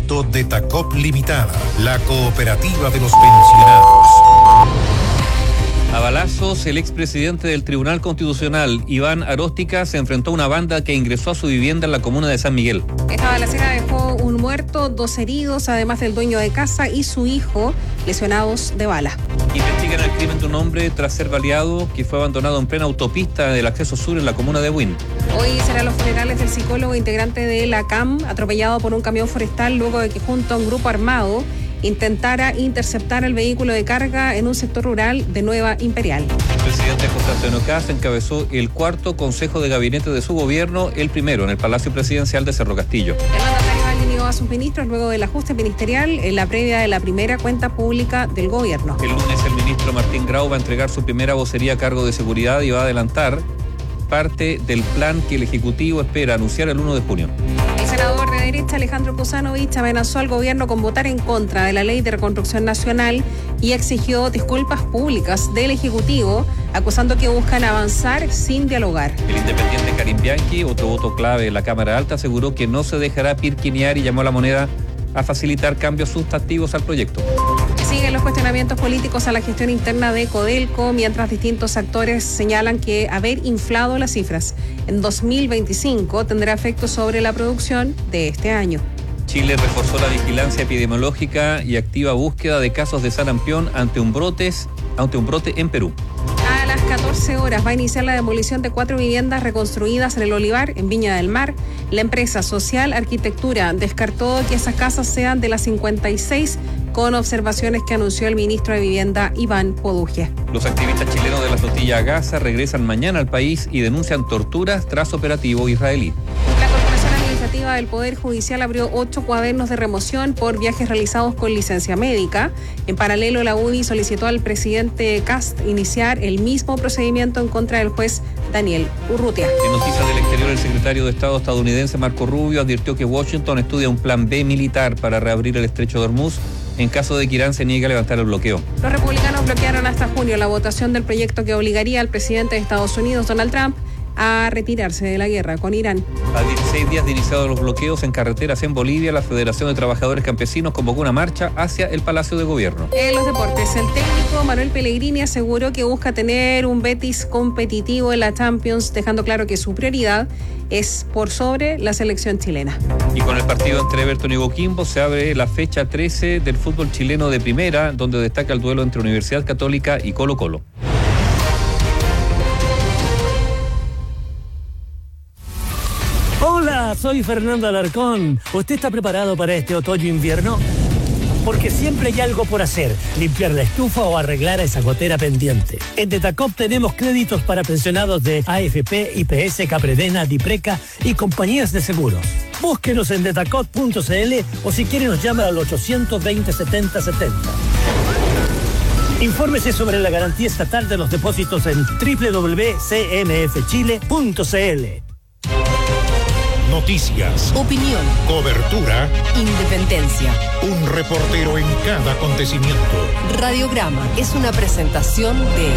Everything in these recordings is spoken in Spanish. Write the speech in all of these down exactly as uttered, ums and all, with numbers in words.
producto de Tacop Limitada, la cooperativa de los pensionados. A balazos, el expresidente del Tribunal Constitucional, Iván Aróstica, se enfrentó a una banda que ingresó a su vivienda en la comuna de San Miguel. Esta balacera dejó un muerto, dos heridos, además del dueño de casa y su hijo, lesionados de bala. Investigan el crimen de un hombre tras ser baleado que fue abandonado en plena autopista del acceso sur en la comuna de Huin. Hoy serán los funerales del psicólogo integrante de la C A M, atropellado por un camión forestal luego de que junto a un grupo armado intentara interceptar el vehículo de carga en un sector rural de Nueva Imperial. El presidente José Antonio Kast encabezó el cuarto consejo de gabinete de su gobierno, el primero en el Palacio Presidencial de Cerro Castillo. El mandatario alineó a sus ministros luego del ajuste ministerial en la previa de la primera cuenta pública del gobierno. El lunes el ministro Martín Grau va a entregar su primera vocería a cargo de seguridad y va a adelantar parte del plan que el Ejecutivo espera anunciar el primero de junio. El senador de derecha Alejandro Kuzanovich amenazó al gobierno con votar en contra de la Ley de Reconstrucción Nacional y exigió disculpas públicas del Ejecutivo, acusando que buscan avanzar sin dialogar. El independiente Karim Bianchi, otro voto clave en la Cámara Alta, aseguró que no se dejará pirquinear y llamó a la moneda a facilitar cambios sustantivos al proyecto. Siguen los cuestionamientos políticos a la gestión interna de Codelco, mientras distintos actores señalan que haber inflado las cifras en dos mil veinticinco tendrá efectos sobre la producción de este año. Chile reforzó la vigilancia epidemiológica y activa búsqueda de casos de sarampión ante un, brotes, ante un brote en Perú. A las catorce horas va a iniciar la demolición de cuatro viviendas reconstruidas en el Olivar, en Viña del Mar. La empresa Social Arquitectura descartó que esas casas sean de las cincuenta y seis con observaciones que anunció el ministro de Vivienda, Iván Poduje. Los activistas chilenos de la flotilla Gaza regresan mañana al país y denuncian torturas tras operativo israelí. La Corporación Administrativa del Poder Judicial abrió ocho cuadernos de remoción por viajes realizados con licencia médica. En paralelo, la U D I solicitó al presidente Kast iniciar el mismo procedimiento en contra del juez Daniel Urrutia. En noticias del exterior, el secretario de Estado estadounidense Marco Rubio advirtió que Washington estudia un plan B militar para reabrir el estrecho de Hormuz en caso de que Irán se niegue a levantar el bloqueo. Los republicanos bloquearon hasta junio la votación del proyecto que obligaría al presidente de Estados Unidos, Donald Trump, a retirarse de la guerra con Irán. A dieciséis días de iniciados los bloqueos en carreteras en Bolivia, la Federación de Trabajadores Campesinos convocó una marcha hacia el Palacio de Gobierno. En los deportes, el técnico Manuel Pellegrini aseguró que busca tener un Betis competitivo en la Champions, dejando claro que su prioridad es por sobre la selección chilena. Y con el partido entre Everton y Coquimbo se abre la fecha trece del fútbol chileno de primera, donde destaca el duelo entre Universidad Católica y Colo Colo. Hola, soy Fernando Alarcón. ¿Usted está preparado para este otoño-invierno? Porque siempre hay algo por hacer, limpiar la estufa o arreglar esa gotera pendiente. En Detacop tenemos créditos para pensionados de A F P, I P S, Capredena, Dipreca y compañías de seguros. Búsquenos en detacop punto c l o si quiere nos llama al ochocientos veinte setenta setenta. Infórmese sobre la garantía estatal de los depósitos en doble u doble u doble u punto c n f chile punto c l. Noticias, opinión, cobertura, independencia. Un reportero en cada acontecimiento. Radiograma es una presentación de...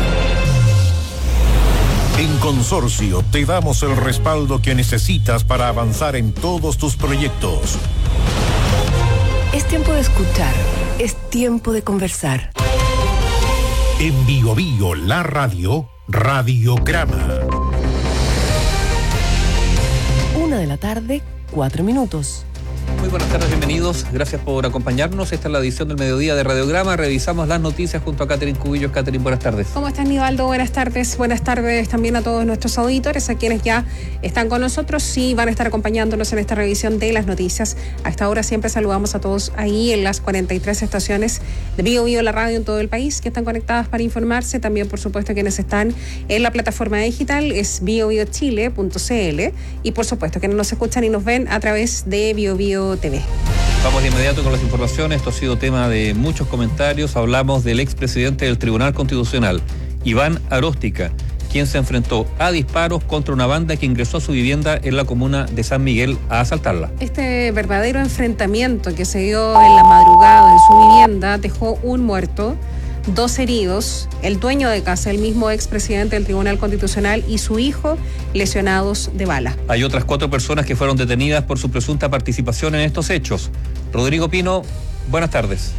En Consorcio te damos el respaldo que necesitas para avanzar en todos tus proyectos. Es tiempo de escuchar, es tiempo de conversar. En Bio Bio, la radio, Radiograma. Una de la tarde, cuatro minutos. Muy buenas tardes, bienvenidos. Gracias por acompañarnos. Esta es la edición del mediodía de Radiograma. Revisamos las noticias junto a Catherine Cubillos. Catherine, buenas tardes. ¿Cómo estás, Nivaldo? Buenas tardes. Buenas tardes también a todos nuestros auditores, a quienes ya están con nosotros y van a estar acompañándonos en esta revisión de las noticias. A esta hora siempre saludamos a todos ahí en las cuarenta y tres estaciones de Bio Bio, la radio en todo el país, que están conectadas para informarse. También, por supuesto, quienes están en la plataforma digital es bio bio chile punto c l y, por supuesto, quienes nos escuchan y nos ven a través de Bio Bio T V. Vamos de inmediato con las informaciones. Esto ha sido tema de muchos comentarios. Hablamos del expresidente del Tribunal Constitucional, Iván Aróstica, quien se enfrentó a disparos contra una banda que ingresó a su vivienda en la comuna de San Miguel a asaltarla. Este verdadero enfrentamiento que se dio en la madrugada en su vivienda dejó un muerto, dos heridos, el dueño de casa, el mismo expresidente del Tribunal Constitucional y su hijo lesionados de bala. Hay otras cuatro personas que fueron detenidas por su presunta participación en estos hechos. Rodrigo Pino, buenas tardes.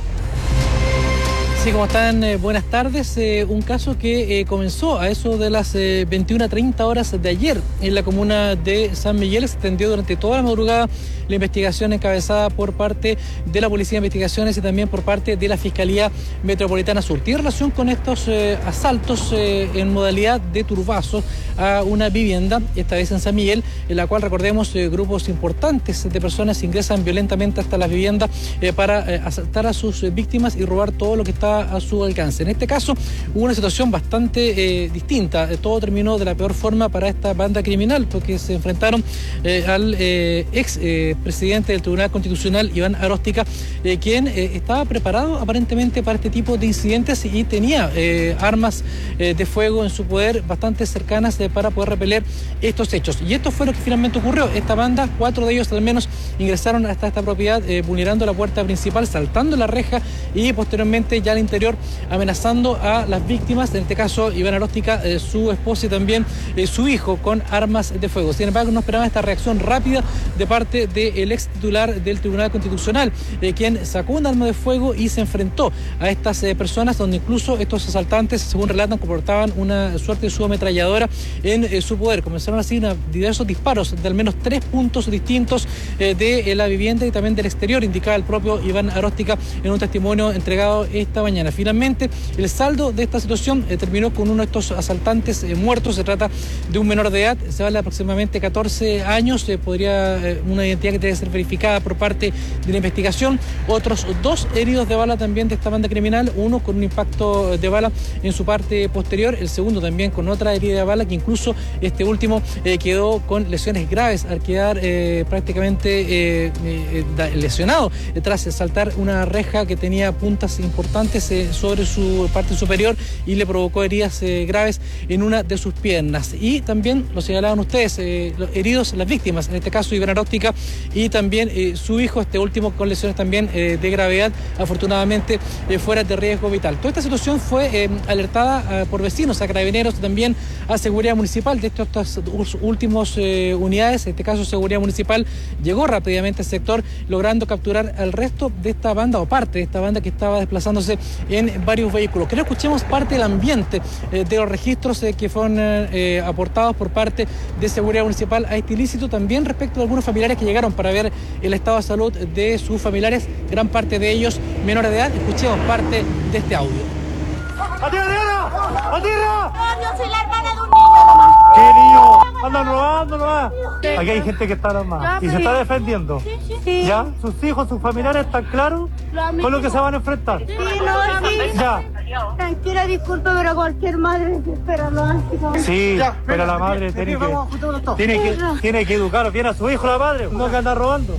Sí, ¿cómo están? Eh, buenas tardes. Eh, un caso que eh, comenzó a eso de las eh, veintiuna treinta horas de ayer en la comuna de San Miguel. Se extendió durante toda la madrugada la investigación encabezada por parte de la Policía de Investigaciones y también por parte de la Fiscalía Metropolitana Sur. Tiene relación con estos eh, asaltos eh, en modalidad de turbazo a una vivienda, esta vez en San Miguel, en la cual, recordemos, eh, grupos importantes de personas ingresan violentamente hasta las viviendas eh, para eh, asaltar a sus eh, víctimas y robar todo lo que está a su alcance. En este caso hubo una situación bastante eh, distinta. Todo terminó de la peor forma para esta banda criminal, porque se enfrentaron eh, al eh, ex eh, presidente del Tribunal Constitucional, Iván Aróstica, eh, quien eh, estaba preparado aparentemente para este tipo de incidentes y tenía eh, armas eh, de fuego en su poder bastante cercanas eh, para poder repeler estos hechos. Y esto fue lo que finalmente ocurrió. Esta banda, cuatro de ellos al menos, ingresaron hasta esta propiedad eh, vulnerando la puerta principal, saltando la reja y posteriormente ya al interior amenazando a las víctimas, en este caso Iván Aróstica, eh, su esposa y también eh, su hijo, con armas de fuego. Sin embargo, no esperaban esta reacción rápida de parte del ex titular del Tribunal Constitucional, eh, quien sacó un arma de fuego y se enfrentó a estas eh, personas, donde incluso estos asaltantes, según relatan, comportaban una suerte de subametralladora en eh, su poder. Comenzaron así una, diversos disparos de al menos tres puntos distintos eh, de eh, la vivienda y también del exterior, indicaba el propio Iván Aróstica en un testimonio entregado esta mañana. Finalmente, el saldo de esta situación eh, terminó con uno de estos asaltantes eh, muertos. Se trata de un menor de edad, se habla de aproximadamente catorce años, eh, podría eh, una identidad que debe ser verificada por parte de la investigación. Otros dos heridos de bala también de esta banda criminal, uno con un impacto de bala en su parte posterior, el segundo también con otra herida de bala, que incluso este último eh, quedó con lesiones graves al quedar eh, prácticamente eh, eh, lesionado eh, tras saltar una reja que tenía puntas importantes eh, sobre su parte superior y le provocó heridas eh, graves en una de sus piernas. Y también lo señalaban ustedes, eh, los heridos, las víctimas, en este caso Iván Aróstica y también eh, su hijo, este último con lesiones también eh, de gravedad, afortunadamente eh, fuera de riesgo vital. Toda esta situación fue eh, alertada eh, por vecinos, a carabineros, también a Seguridad Municipal. De estos, estas últimos eh, unidades, en este caso Seguridad Municipal, llegó rápidamente al sector, logrando capturar al resto de esta banda o parte de esta banda que estaba desplazándose en varios vehículos. Creo que escuchemos parte del ambiente eh, de los registros eh, que fueron eh, aportados por parte de Seguridad Municipal a este ilícito, también respecto de algunos familiares que llegaron para ver el estado de salud de sus familiares, gran parte de ellos menores de edad. Escuchemos parte de este audio. ¡Atira, Diana! ¡Atira! No, yo soy la hermana de un niño nomás. ¿Qué niño? Andan robando nomás. Aquí hay gente que está armada y se está defendiendo. Sí, sí, sí. ¿Ya? ¿Sus hijos, sus familiares están claros con lo que se van a enfrentar? Sí, no, sí. Ya. Tranquila, disculpe, pero cualquier madre espera lo antes. Sí, pero la madre tiene que, tiene que, tiene que educar bien a su hijo, la madre, no que anda robando.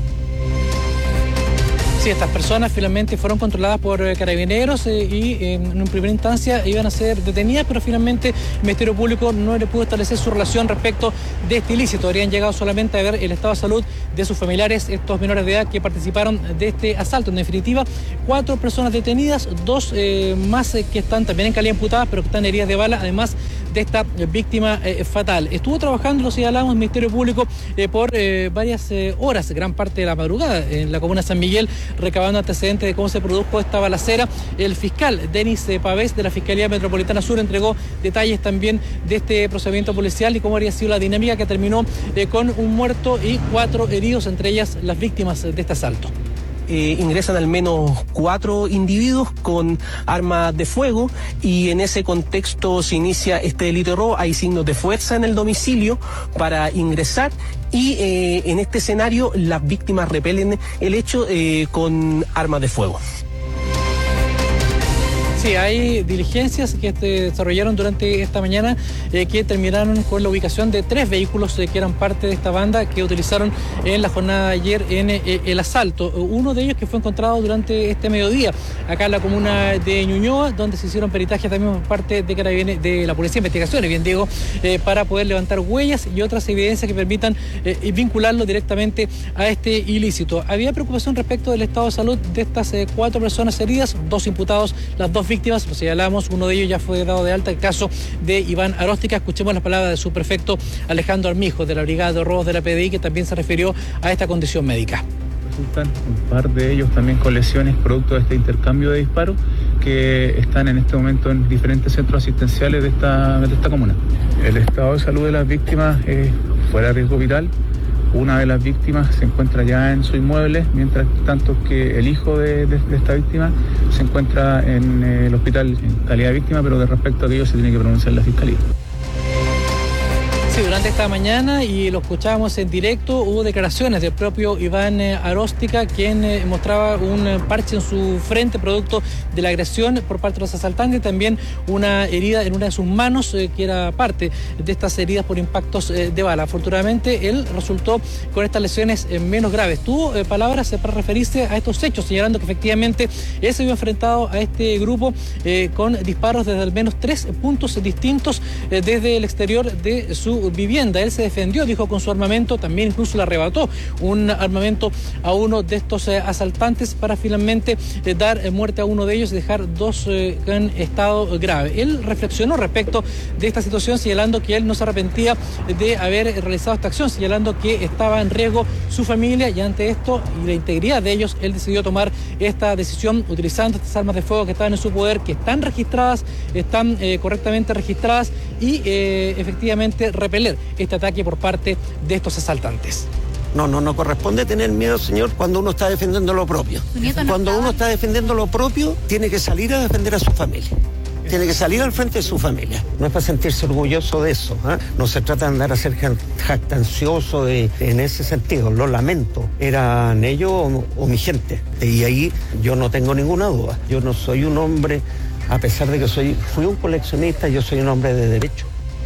Sí, estas personas finalmente fueron controladas por eh, carabineros eh, y eh, en una primera instancia iban a ser detenidas, pero finalmente el Ministerio Público no le pudo establecer su relación respecto de este ilícito. Habrían llegado solamente a ver el estado de salud de sus familiares, estos menores de edad que participaron de este asalto. En definitiva, cuatro personas detenidas, dos eh, más eh, que están también en calidad imputadas, pero que están heridas de bala, además de esta víctima eh, fatal. Estuvo trabajando, lo señalamos, el Ministerio Público eh, por eh, varias eh, horas, gran parte de la madrugada, en la comuna de San Miguel, recabando antecedentes de cómo se produjo esta balacera. El fiscal Denis Pavés de la Fiscalía Metropolitana Sur entregó detalles también de este procedimiento policial y cómo habría sido la dinámica, que terminó eh, con un muerto y cuatro heridos, entre ellas las víctimas de este asalto. Eh, ingresan al menos cuatro individuos con armas de fuego y en ese contexto se inicia este delito de robo. Hay signos de fuerza en el domicilio para ingresar y eh, en este escenario las víctimas repelen el hecho eh, con armas de fuego. Sí, hay diligencias que se desarrollaron durante esta mañana eh, que terminaron con la ubicación de tres vehículos eh, que eran parte de esta banda que utilizaron en la jornada de ayer en eh, el asalto. Uno de ellos que fue encontrado durante este mediodía acá en la comuna de Ñuñoa, donde se hicieron peritajes también por parte de Carabineros, de la Policía de Investigaciones, bien digo, eh, para poder levantar huellas y otras evidencias que permitan eh, vincularlo directamente a este ilícito. Había preocupación respecto del estado de salud de estas eh, cuatro personas heridas, dos imputados, las dos víctimas, lo señalamos, uno de ellos ya fue dado de alta, el caso de Iván Aróstica. Escuchemos las palabras de su prefecto Alejandro Armijo, de la Brigada de Robos de la P D I, que también se refirió a esta condición médica. Resultan un par de ellos también con lesiones producto de este intercambio de disparos, que están en este momento en diferentes centros asistenciales de esta, de esta comuna. El estado de salud de las víctimas es fuera de riesgo vital. Una de las víctimas se encuentra ya en su inmueble, mientras tanto que el hijo de, de, de esta víctima se encuentra en el hospital en calidad de víctima, pero de respecto a ello se tiene que pronunciar la Fiscalía. Sí, durante esta mañana, y lo escuchábamos en directo, hubo declaraciones del propio Iván Aróstica, quien eh, mostraba un parche en su frente producto de la agresión por parte de los asaltantes, y también una herida en una de sus manos, eh, que era parte de estas heridas por impactos eh, de bala. Afortunadamente, él resultó con estas lesiones eh, menos graves. Tuvo eh, palabras eh, para referirse a estos hechos, señalando que efectivamente él se vio enfrentado a este grupo eh, con disparos desde al menos tres puntos distintos eh, desde el exterior de su vivienda. Él se defendió, dijo, con su armamento, también incluso le arrebató un armamento a uno de estos eh, asaltantes para finalmente eh, dar eh, muerte a uno de ellos y dejar dos eh, en estado grave. Él reflexionó respecto de esta situación, señalando que él no se arrepentía de haber realizado esta acción, señalando que estaba en riesgo su familia, y ante esto y la integridad de ellos, él decidió tomar esta decisión utilizando estas armas de fuego que estaban en su poder, que están registradas, están eh, correctamente registradas, y eh, efectivamente repeler este ataque por parte de estos asaltantes. No, no, no corresponde tener miedo, señor, cuando uno está defendiendo lo propio. Cuando uno está defendiendo lo propio, tiene que salir a defender a su familia. Tiene que salir al frente de su familia. No es para sentirse orgulloso de eso, ¿eh? No se trata de andar a ser jactancioso de, en ese sentido. Lo lamento. ¿Eran ellos o, o mi gente? Y ahí yo no tengo ninguna duda. Yo no soy un hombre, a pesar de que soy, fui un coleccionista, yo soy un hombre de derecho.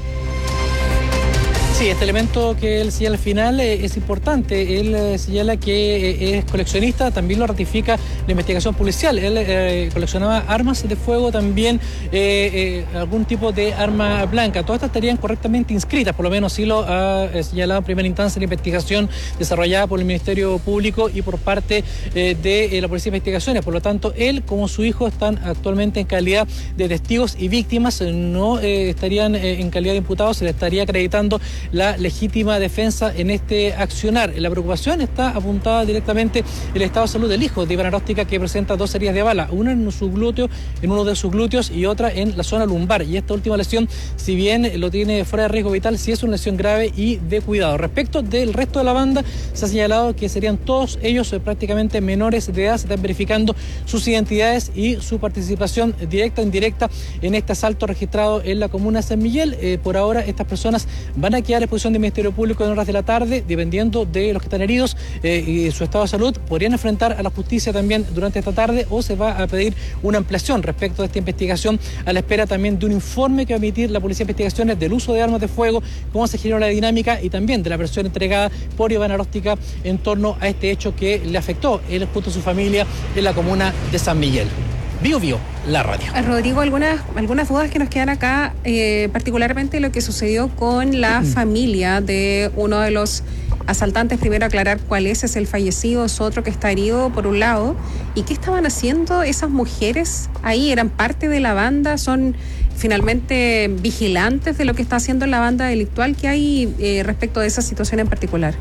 Sí, este elemento que él señala al final eh, es importante. Él eh, señala que eh, es coleccionista, también lo ratifica la investigación policial. Él eh, coleccionaba armas de fuego, también eh, eh, algún tipo de arma blanca. Todas estas estarían correctamente inscritas, por lo menos sí lo ha eh, señalado en primera instancia la investigación desarrollada por el Ministerio Público y por parte eh, de eh, la Policía de Investigaciones. Por lo tanto, él como su hijo están actualmente en calidad de testigos y víctimas, no eh, estarían eh, en calidad de imputados, se le estaría acreditando la legítima defensa en este accionar. La preocupación está apuntada directamente en el estado de salud del hijo de Iván Aróstica, que presenta dos heridas de bala, una en su glúteo, en uno de sus glúteos, y otra en la zona lumbar. Y esta última lesión, si bien lo tiene fuera de riesgo vital, sí es una lesión grave y de cuidado. Respecto del resto de la banda, se ha señalado que serían todos ellos eh, prácticamente menores de edad. Se están verificando sus identidades y su participación directa o indirecta en este asalto registrado en la comuna de San Miguel. Eh, por ahora, estas personas van a quedar a disposición del Ministerio Público en horas de la tarde, dependiendo de los que están heridos eh, y su estado de salud. Podrían enfrentar a la justicia también durante esta tarde, o se va a pedir una ampliación respecto de esta investigación, a la espera también de un informe que va a emitir la Policía de Investigaciones del uso de armas de fuego, cómo se generó la dinámica, y también de la versión entregada por Iván Aróstica en torno a este hecho que le afectó él junto a su familia en la comuna de San Miguel. Bio Bio, la radio. Rodrigo, algunas, algunas dudas que nos quedan acá, eh, particularmente lo que sucedió con la uh-huh. familia de uno de los asaltantes. Primero aclarar cuál es, es el fallecido, es otro que está herido por un lado. ¿Y qué estaban haciendo esas mujeres ahí? ¿Eran parte de la banda? ¿Son finalmente vigilantes de lo que está haciendo la banda delictual? ¿Qué hay eh, respecto de esa situación en particular?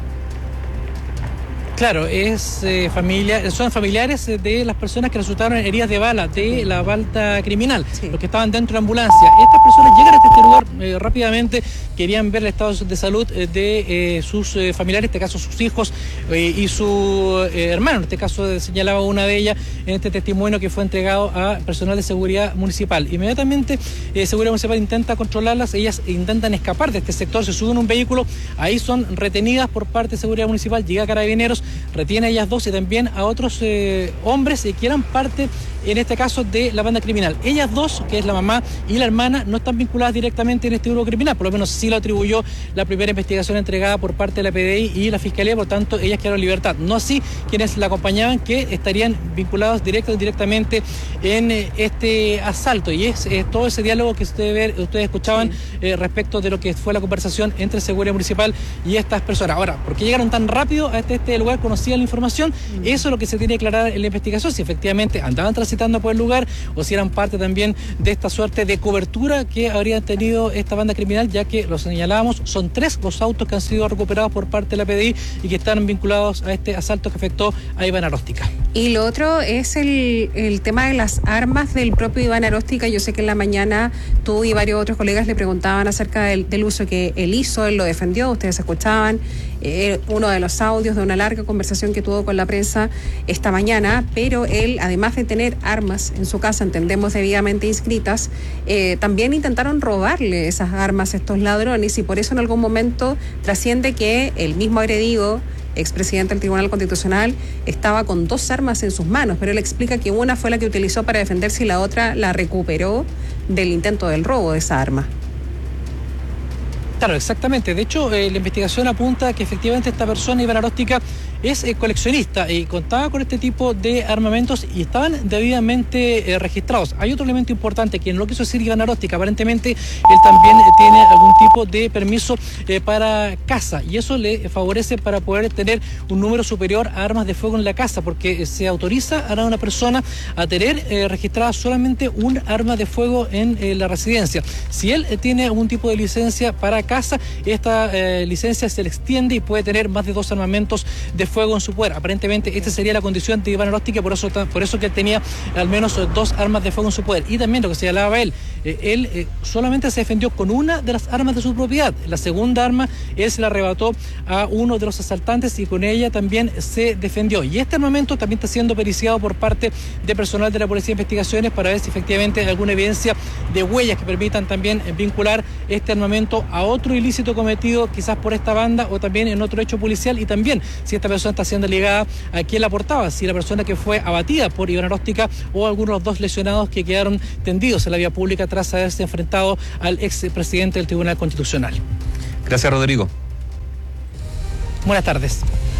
Claro, es eh, familia, son familiares de las personas que resultaron heridas de bala de la banda criminal, sí. Los que estaban dentro de la ambulancia. Estas personas llegan a este lugar eh, rápidamente, querían ver el estado de salud eh, de eh, sus eh, familiares, en este caso sus hijos eh, y su eh, hermano. En este caso señalaba una de ellas en este testimonio que fue entregado a personal de seguridad municipal. Inmediatamente eh, seguridad municipal intenta controlarlas, ellas intentan escapar de este sector, se suben a un vehículo, ahí son retenidas por parte de seguridad municipal, llega Carabineros, retiene a ellas dos y también a otros eh, hombres eh, que eran parte, en este caso, de la banda criminal. Ellas dos, que es la mamá y la hermana, no están vinculadas directamente en este grupo criminal, por lo menos sí lo atribuyó la primera investigación entregada por parte de la P D I y la Fiscalía, por tanto ellas quedaron en libertad. No así quienes la acompañaban, que estarían vinculados directa o indirectamente en eh, este asalto, y es eh, todo ese diálogo que ustedes, ver, ustedes escuchaban eh, respecto de lo que fue la conversación entre seguridad municipal y estas personas. Ahora, ¿por qué llegaron tan rápido a este, este lugar? ¿Conocían la información? Mm. Eso es lo que se tiene que aclarar en la investigación, si efectivamente andaban tras transitando por el lugar o si eran parte también de esta suerte de cobertura que habría tenido esta banda criminal, ya que lo señalábamos, son tres los autos que han sido recuperados por parte de la P D I y que están vinculados a este asalto que afectó a Iván Aróstica. Y lo otro es el, el tema de las armas del propio Iván Aróstica. Yo sé que en la mañana tú y varios otros colegas le preguntaban acerca del, del uso que él hizo, él lo defendió, ustedes escuchaban eh, uno de los audios de una larga conversación que tuvo con la prensa esta mañana, pero él, además de tener armas en su casa, entendemos debidamente inscritas, eh, también intentaron robarle esas armas a estos ladrones y por eso en algún momento trasciende que el mismo agredido, expresidente del Tribunal Constitucional, estaba con dos armas en sus manos, pero él explica que una fue la que utilizó para defenderse y la otra la recuperó del intento del robo de esa arma. Claro, exactamente. De hecho, eh, la investigación apunta a que efectivamente esta persona, Iván Aróstica, es eh, coleccionista y contaba con este tipo de armamentos y estaban debidamente eh, registrados. Hay otro elemento importante que en lo que quiso decir Iván Aróstica, aparentemente él también eh, tiene algún tipo de permiso eh, para caza y eso le favorece para poder tener un número superior a armas de fuego en la casa, porque eh, se autoriza a una persona a tener eh, registrada solamente un arma de fuego en eh, la residencia. Si él eh, tiene algún tipo de licencia para caza, esta eh, licencia se le extiende y puede tener más de dos armamentos de fuego en su poder. Aparentemente esta sería la condición de Iván Aróstica, por eso, por eso que él tenía al menos dos armas de fuego en su poder. Y también lo que señalaba él, eh, él eh, solamente se defendió con una de las armas de su propiedad. La segunda arma él se la arrebató a uno de los asaltantes y con ella también se defendió. Y este armamento también está siendo periciado por parte de personal de la Policía de Investigaciones para ver si efectivamente hay alguna evidencia de huellas que permitan también vincular este armamento a otro ilícito cometido quizás por esta banda o también en otro hecho policial, y también si esta persona está siendo ligada a quién la portaba, si la persona que fue abatida por Iván Aróstica o algunos de los dos lesionados que quedaron tendidos en la vía pública tras haberse enfrentado al expresidente del Tribunal Constitucional. Gracias, Rodrigo. Buenas tardes.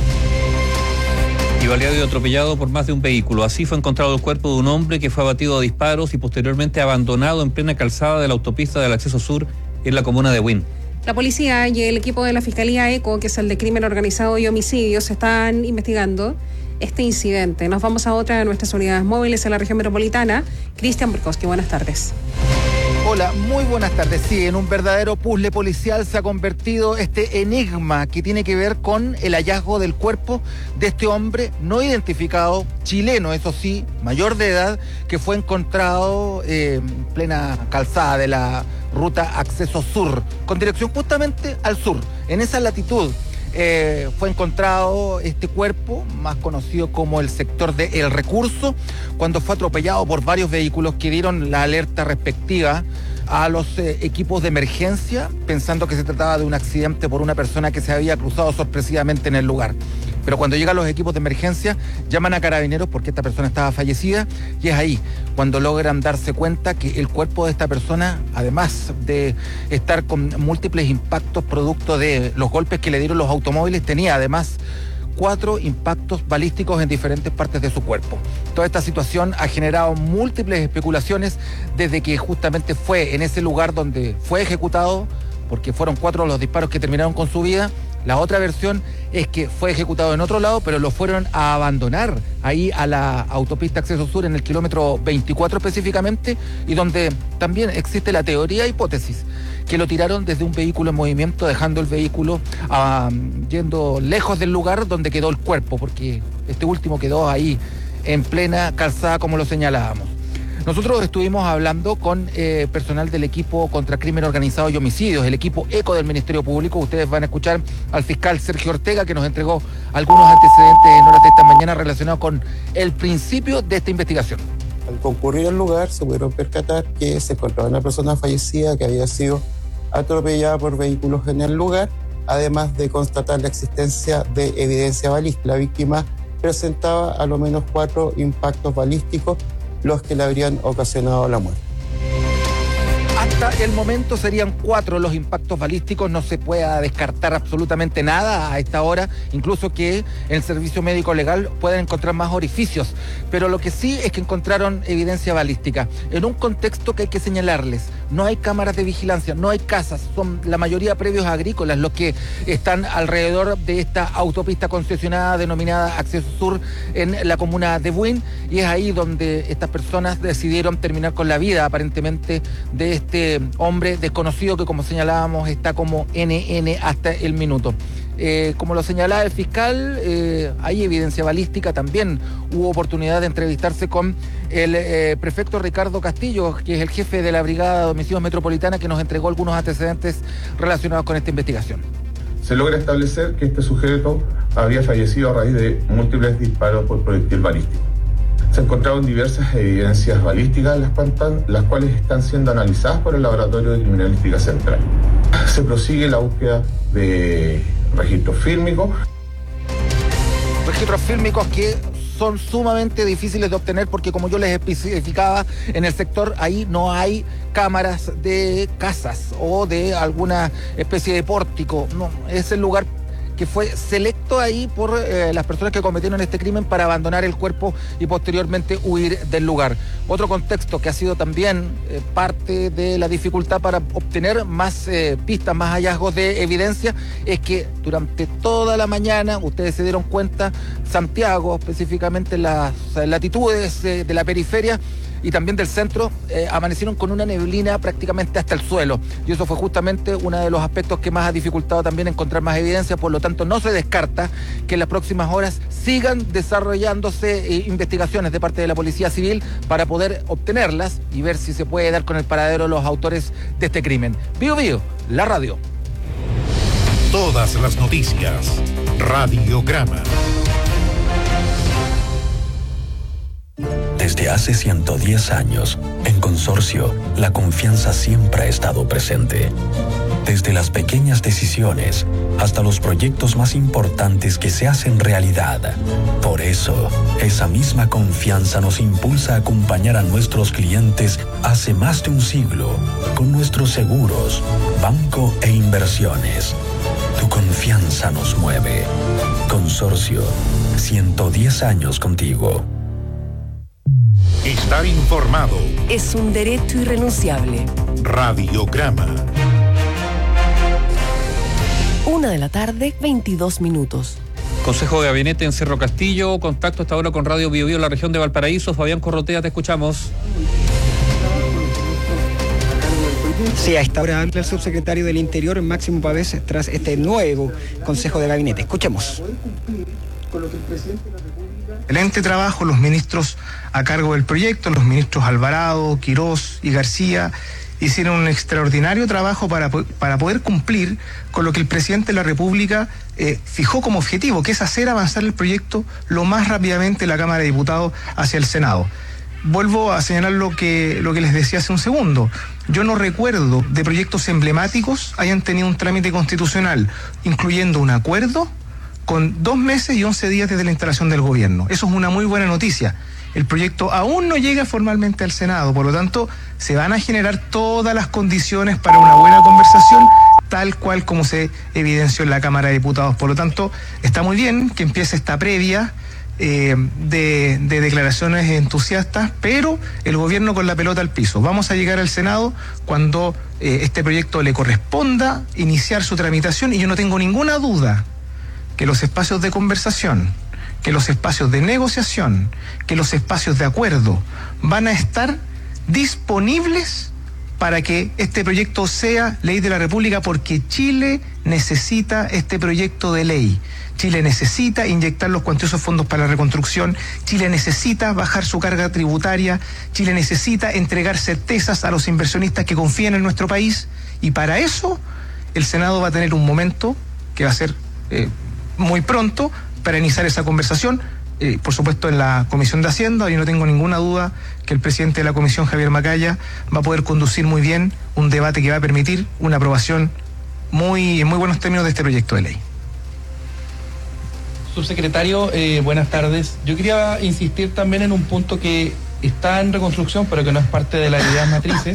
Y baleado y atropellado por más de un vehículo. Así fue encontrado el cuerpo de un hombre que fue abatido a disparos y posteriormente abandonado en plena calzada de la autopista del acceso sur en la comuna de Huín. La policía y el equipo de la Fiscalía ECO, que es el de crimen organizado y homicidios, están investigando este incidente. Nos vamos a otra de nuestras unidades móviles en la región metropolitana. Cristian Burkowski, buenas tardes. Hola, muy buenas tardes. Sí, en un verdadero puzzle policial se ha convertido este enigma que tiene que ver con el hallazgo del cuerpo de este hombre no identificado, chileno, eso sí, mayor de edad, que fue encontrado eh, en plena calzada de la ruta Acceso Sur, con dirección justamente al sur, en esa latitud. Eh, fue encontrado este cuerpo, más conocido como el sector de El Recurso, cuando fue atropellado por varios vehículos que dieron la alerta respectiva a los eh, equipos de emergencia, pensando que se trataba de un accidente por una persona que se había cruzado sorpresivamente en el lugar. Pero cuando llegan los equipos de emergencia, llaman a carabineros porque esta persona estaba fallecida, y es ahí cuando logran darse cuenta que el cuerpo de esta persona, además de estar con múltiples impactos producto de los golpes que le dieron los automóviles, tenía además cuatro impactos balísticos en diferentes partes de su cuerpo. Toda esta situación ha generado múltiples especulaciones desde que justamente fue en ese lugar donde fue ejecutado, porque fueron cuatro los disparos que terminaron con su vida. La otra versión es que fue ejecutado en otro lado, pero lo fueron a abandonar ahí a la autopista Acceso Sur en el kilómetro veinticuatro específicamente, y donde también existe la teoría hipótesis que lo tiraron desde un vehículo en movimiento, dejando el vehículo uh, yendo lejos del lugar donde quedó el cuerpo, porque este último quedó ahí en plena calzada, como lo señalábamos. Nosotros estuvimos hablando con eh, personal del equipo contra crimen organizado y homicidios, el equipo ECO del Ministerio Público. Ustedes van a escuchar al fiscal Sergio Ortega, que nos entregó algunos antecedentes en horas de esta mañana relacionados con el principio de esta investigación. Al concurrir al lugar se pudieron percatar que se encontraba una persona fallecida que había sido atropellada por vehículos en el lugar, además de constatar la existencia de evidencia balística. La víctima presentaba a lo menos cuatro impactos balísticos, los que le habrían ocasionado la muerte. Hasta el momento serían cuatro los impactos balísticos, no se pueda descartar absolutamente nada a esta hora, incluso que en el servicio médico legal pueden encontrar más orificios, pero lo que sí es que encontraron evidencia balística, en un contexto que hay que señalarles, no hay cámaras de vigilancia, no hay casas, son la mayoría predios agrícolas los que están alrededor de esta autopista concesionada denominada Acceso Sur en la comuna de Buin, y es ahí donde estas personas decidieron terminar con la vida aparentemente de este hombre desconocido que, como señalábamos, está como N N hasta el minuto. Eh, como lo señalaba el fiscal, eh, hay evidencia balística, también hubo oportunidad de entrevistarse con el eh, prefecto Ricardo Castillo, que es el jefe de la Brigada de Homicidios Metropolitana, que nos entregó algunos antecedentes relacionados con esta investigación. Se logra establecer que este sujeto habría fallecido a raíz de múltiples disparos por proyectil balístico. Se encontraron diversas evidencias balísticas, las, las cuales están siendo analizadas por el Laboratorio de Criminalística Central. Se prosigue la búsqueda de registros fílmicos. Registros fílmicos que son sumamente difíciles de obtener porque, como yo les especificaba, en el sector ahí no hay cámaras de casas o de alguna especie de pórtico. No, es el lugar que fue selecto ahí por eh, las personas que cometieron este crimen para abandonar el cuerpo y posteriormente huir del lugar. Otro contexto que ha sido también eh, parte de la dificultad para obtener más eh, pistas, más hallazgos de evidencia, es que durante toda la mañana, ustedes se dieron cuenta, Santiago, específicamente las latitudes eh, de la periferia y también del centro, eh, amanecieron con una neblina prácticamente hasta el suelo. Y eso fue justamente uno de los aspectos que más ha dificultado también encontrar más evidencia. Por lo tanto, no se descarta que en las próximas horas sigan desarrollándose eh, investigaciones de parte de la Policía Civil para poder obtenerlas y ver si se puede dar con el paradero de los autores de este crimen. Bio Bio, la radio. Todas las noticias. Radiograma. Desde hace ciento diez años, en Consorcio, la confianza siempre ha estado presente. Desde las pequeñas decisiones hasta los proyectos más importantes que se hacen realidad. Por eso, esa misma confianza nos impulsa a acompañar a nuestros clientes hace más de un siglo con nuestros seguros, banco e inversiones. Tu confianza nos mueve. Consorcio, ciento diez años contigo. Estar informado es un derecho irrenunciable. Radiograma. Una de la tarde, veintidós minutos. Consejo de Gabinete en Cerro Castillo. Contacto hasta ahora con Radio Bio Bio en la región de Valparaíso. Fabián Corrotea, te escuchamos. Sí, a esta hora habla el subsecretario del Interior, Máximo Pavés, tras este nuevo Consejo de Gabinete. Escuchemos. El ente trabajo, los ministros a cargo del proyecto, los ministros Alvarado, Quirós y García, hicieron un extraordinario trabajo para, para poder cumplir con lo que el presidente de la República eh, fijó como objetivo, que es hacer avanzar el proyecto lo más rápidamente la Cámara de Diputados hacia el Senado. Vuelvo a señalar lo que, lo que les decía hace un segundo. Yo no recuerdo de proyectos emblemáticos hayan tenido un trámite constitucional, incluyendo un acuerdo con dos meses y once días desde la instalación del gobierno. Eso es una muy buena noticia. El proyecto aún no llega formalmente al Senado, por lo tanto, se van a generar todas las condiciones para una buena conversación, tal cual como se evidenció en la Cámara de Diputados. Por lo tanto, está muy bien que empiece esta previa eh, de, de declaraciones entusiastas, pero el gobierno con la pelota al piso. Vamos a llegar al Senado cuando eh, este proyecto le corresponda iniciar su tramitación, y yo no tengo ninguna duda que los espacios de conversación, que los espacios de negociación, que los espacios de acuerdo van a estar disponibles para que este proyecto sea ley de la República, porque Chile necesita este proyecto de ley. Chile necesita inyectar los cuantiosos fondos para la reconstrucción, Chile necesita bajar su carga tributaria, Chile necesita entregar certezas a los inversionistas que confían en nuestro país, y para eso el Senado va a tener un momento que va a ser eh, muy pronto para iniciar esa conversación, eh, por supuesto en la Comisión de Hacienda. Yo no tengo ninguna duda que el presidente de la Comisión, Javier Macaya, va a poder conducir muy bien un debate que va a permitir una aprobación muy, en muy buenos términos de este proyecto de ley. Subsecretario, eh, buenas tardes. Yo quería insistir también en un punto que está en reconstrucción, pero que no es parte de las ideas matrices,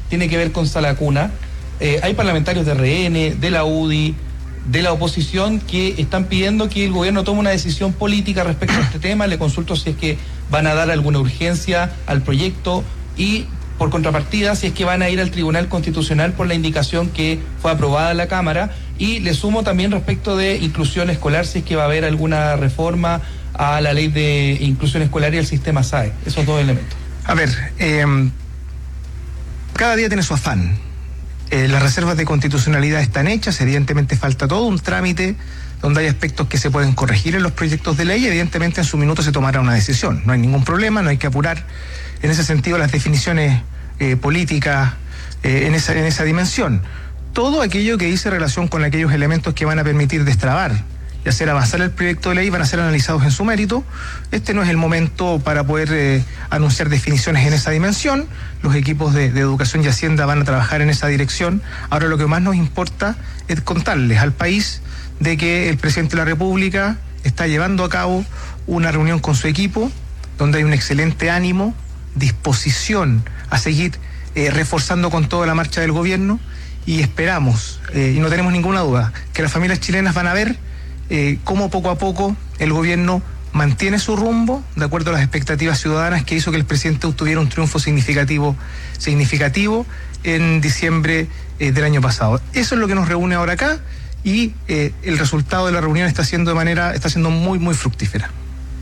tiene que ver con Sala Cuna. Eh, hay parlamentarios de R N, de la U D I, de la oposición, que están pidiendo que el gobierno tome una decisión política respecto a este tema. Le consulto si es que van a dar alguna urgencia al proyecto y, por contrapartida, si es que van a ir al Tribunal Constitucional por la indicación que fue aprobada en la Cámara. Y le sumo también respecto de inclusión escolar, si es que va a haber alguna reforma a la ley de inclusión escolar y al sistema S A E. Esos dos elementos. A ver, eh, cada día tiene su afán. Eh, las reservas de constitucionalidad están hechas, evidentemente falta todo un trámite donde hay aspectos que se pueden corregir en los proyectos de ley, evidentemente en su minuto se tomará una decisión. No hay ningún problema, no hay que apurar en ese sentido las definiciones eh, políticas eh, en, esa, en esa dimensión. Todo aquello que dice relación con aquellos elementos que van a permitir destrabar y hacer avanzar el proyecto de ley van a ser analizados en su mérito. Este no es el momento para poder eh, anunciar definiciones en esa dimensión. Los equipos de, de Educación y Hacienda van a trabajar en esa dirección. Ahora lo que más nos importa es contarles al país de que el presidente de la República está llevando a cabo una reunión con su equipo, donde hay un excelente ánimo, disposición a seguir eh, reforzando con toda la marcha del gobierno, y esperamos, eh, y no tenemos ninguna duda, que las familias chilenas van a ver eh, cómo poco a poco el gobierno mantiene su rumbo de acuerdo a las expectativas ciudadanas que hizo que el presidente obtuviera un triunfo significativo, significativo en diciembre eh, del año pasado. Eso es lo que nos reúne ahora acá, y eh, el resultado de la reunión está siendo de manera, está siendo muy, muy fructífera.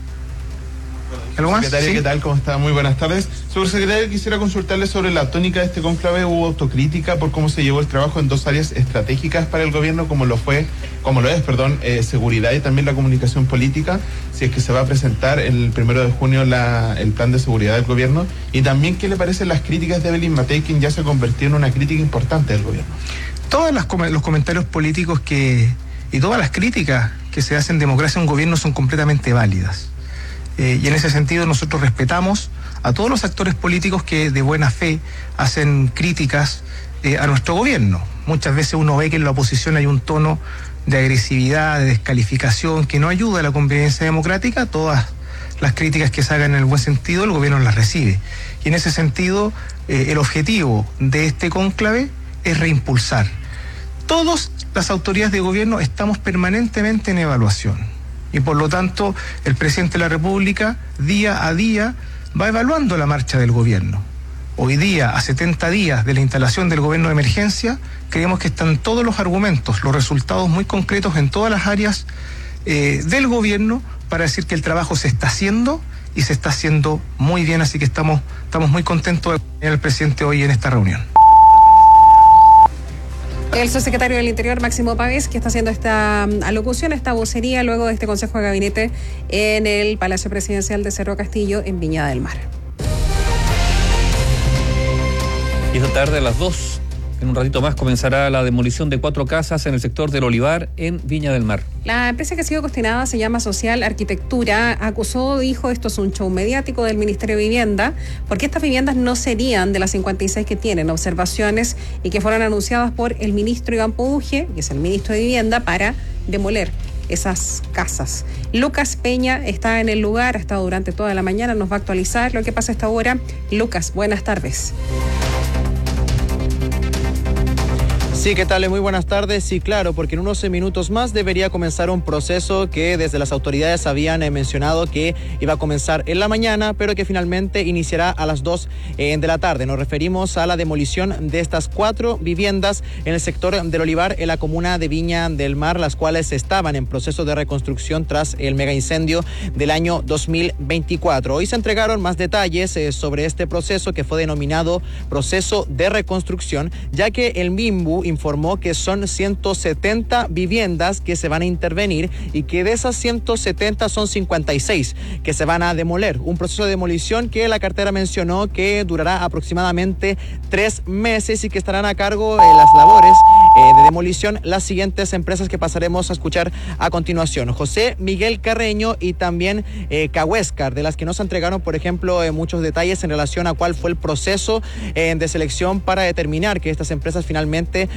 ¿Algo más? Secretario, ¿sí? ¿Qué tal? ¿Cómo está? Muy buenas tardes. Subsecretario, quisiera consultarle sobre la tónica de este cónclave. Hubo autocrítica por cómo se llevó el trabajo en dos áreas estratégicas para el gobierno, como lo fue, como lo es, perdón, eh, seguridad y también la comunicación política. Si es que se va a presentar el primero de junio la, el plan de seguridad del gobierno, y también qué le parecen las críticas de Evelyn Matei, quien ya se convirtió en una crítica importante del gobierno. Todos las, los comentarios políticos que y todas las críticas que se hacen en democracia a un gobierno son completamente válidas. Eh, y en ese sentido nosotros respetamos a todos los actores políticos que de buena fe hacen críticas eh, a nuestro gobierno. Muchas veces uno ve que en la oposición hay un tono de agresividad, de descalificación, que no ayuda a la convivencia democrática. Todas las críticas que se hagan en el buen sentido, el gobierno las recibe. Y en ese sentido, eh, el objetivo de este cónclave es reimpulsar. Todas las autoridades de gobierno estamos permanentemente en evaluación. Y por lo tanto, el presidente de la República, día a día, va evaluando la marcha del gobierno. Hoy día, a setenta días de la instalación del gobierno de emergencia, creemos que están todos los argumentos, los resultados muy concretos en todas las áreas eh, del gobierno para decir que el trabajo se está haciendo y se está haciendo muy bien. Así que estamos, estamos muy contentos de tener al presidente hoy en esta reunión. El subsecretario del Interior, Máximo Pavés, que está haciendo esta alocución, esta vocería, luego de este Consejo de Gabinete en el Palacio Presidencial de Cerro Castillo, en Viña del Mar. Y esta tarde a las dos, en un ratito más, comenzará la demolición de cuatro casas en el sector del Olivar, en Viña del Mar. La empresa que ha sido cuestionada se llama Social Arquitectura. Acusó, dijo, esto es un show mediático del Ministerio de Vivienda, porque estas viviendas no serían de las cincuenta y seis que tienen observaciones y que fueron anunciadas por el ministro Iván Poduje, que es el ministro de Vivienda, para demoler esas casas. Lucas Peña está en el lugar, ha estado durante toda la mañana, nos va a actualizar lo que pasa a esta hora. Lucas, buenas tardes. Sí, ¿qué tal? Muy buenas tardes. Sí, claro, porque en unos minutos más debería comenzar un proceso que desde las autoridades habían eh, mencionado que iba a comenzar en la mañana, pero que finalmente iniciará a las dos eh, de la tarde. Nos referimos a la demolición de estas cuatro viviendas en el sector del Olivar, en la comuna de Viña del Mar, las cuales estaban en proceso de reconstrucción tras el mega incendio del año dos mil veinticuatro. Hoy se entregaron más detalles eh, sobre este proceso, que fue denominado proceso de reconstrucción, ya que el MIMBU informó que son ciento setenta viviendas que se van a intervenir y que de esas ciento setenta son cincuenta y seis que se van a demoler. Un proceso de demolición que la cartera mencionó que durará aproximadamente tres meses y que estarán a cargo de las labores eh, de demolición las siguientes empresas que pasaremos a escuchar a continuación: José Miguel Carreño y también eh, Cahuéscar, de las que nos entregaron, por ejemplo, eh, muchos detalles en relación a cuál fue el proceso eh, de selección para determinar que estas empresas finalmente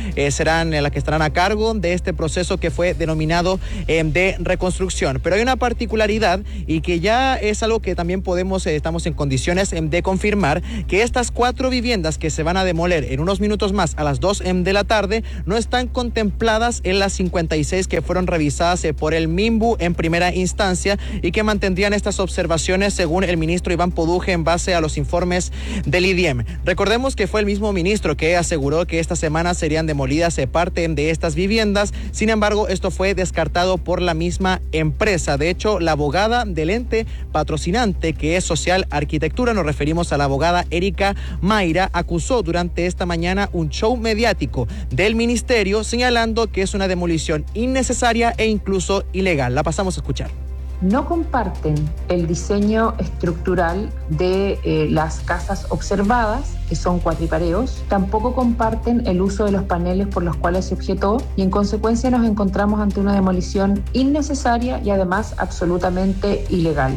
eh, serán las que estarán a cargo de este proceso que fue denominado eh, de reconstrucción. Pero hay una particularidad y que ya es algo que también podemos, eh, estamos en condiciones eh, de confirmar, que estas cuatro viviendas que se van a demoler en unos minutos más a las dos eh, de la tarde no están contempladas en las cincuenta y seis que fueron revisadas eh, por el MIMBU en primera instancia y que mantendrían estas observaciones según el ministro Iván Poduje en base a los informes del I D I E M. Recordemos que fue el mismo ministro que aseguró que esta semana serían demolidas eh, parte de estas viviendas. Sin embargo, esto fue descartado por la misma empresa. De hecho, la abogada del ente patrocinante, que es Social Arquitectura, nos referimos a la abogada Erika Mayra, acusó durante esta mañana un show mediático del ministerio, señalando que es una demolición innecesaria e incluso ilegal. La pasamos a escuchar. No comparten el diseño estructural de eh, las casas observadas, que son cuatripareos. Tampoco comparten el uso de los paneles por los cuales se objetó y en consecuencia nos encontramos ante una demolición innecesaria y además absolutamente ilegal.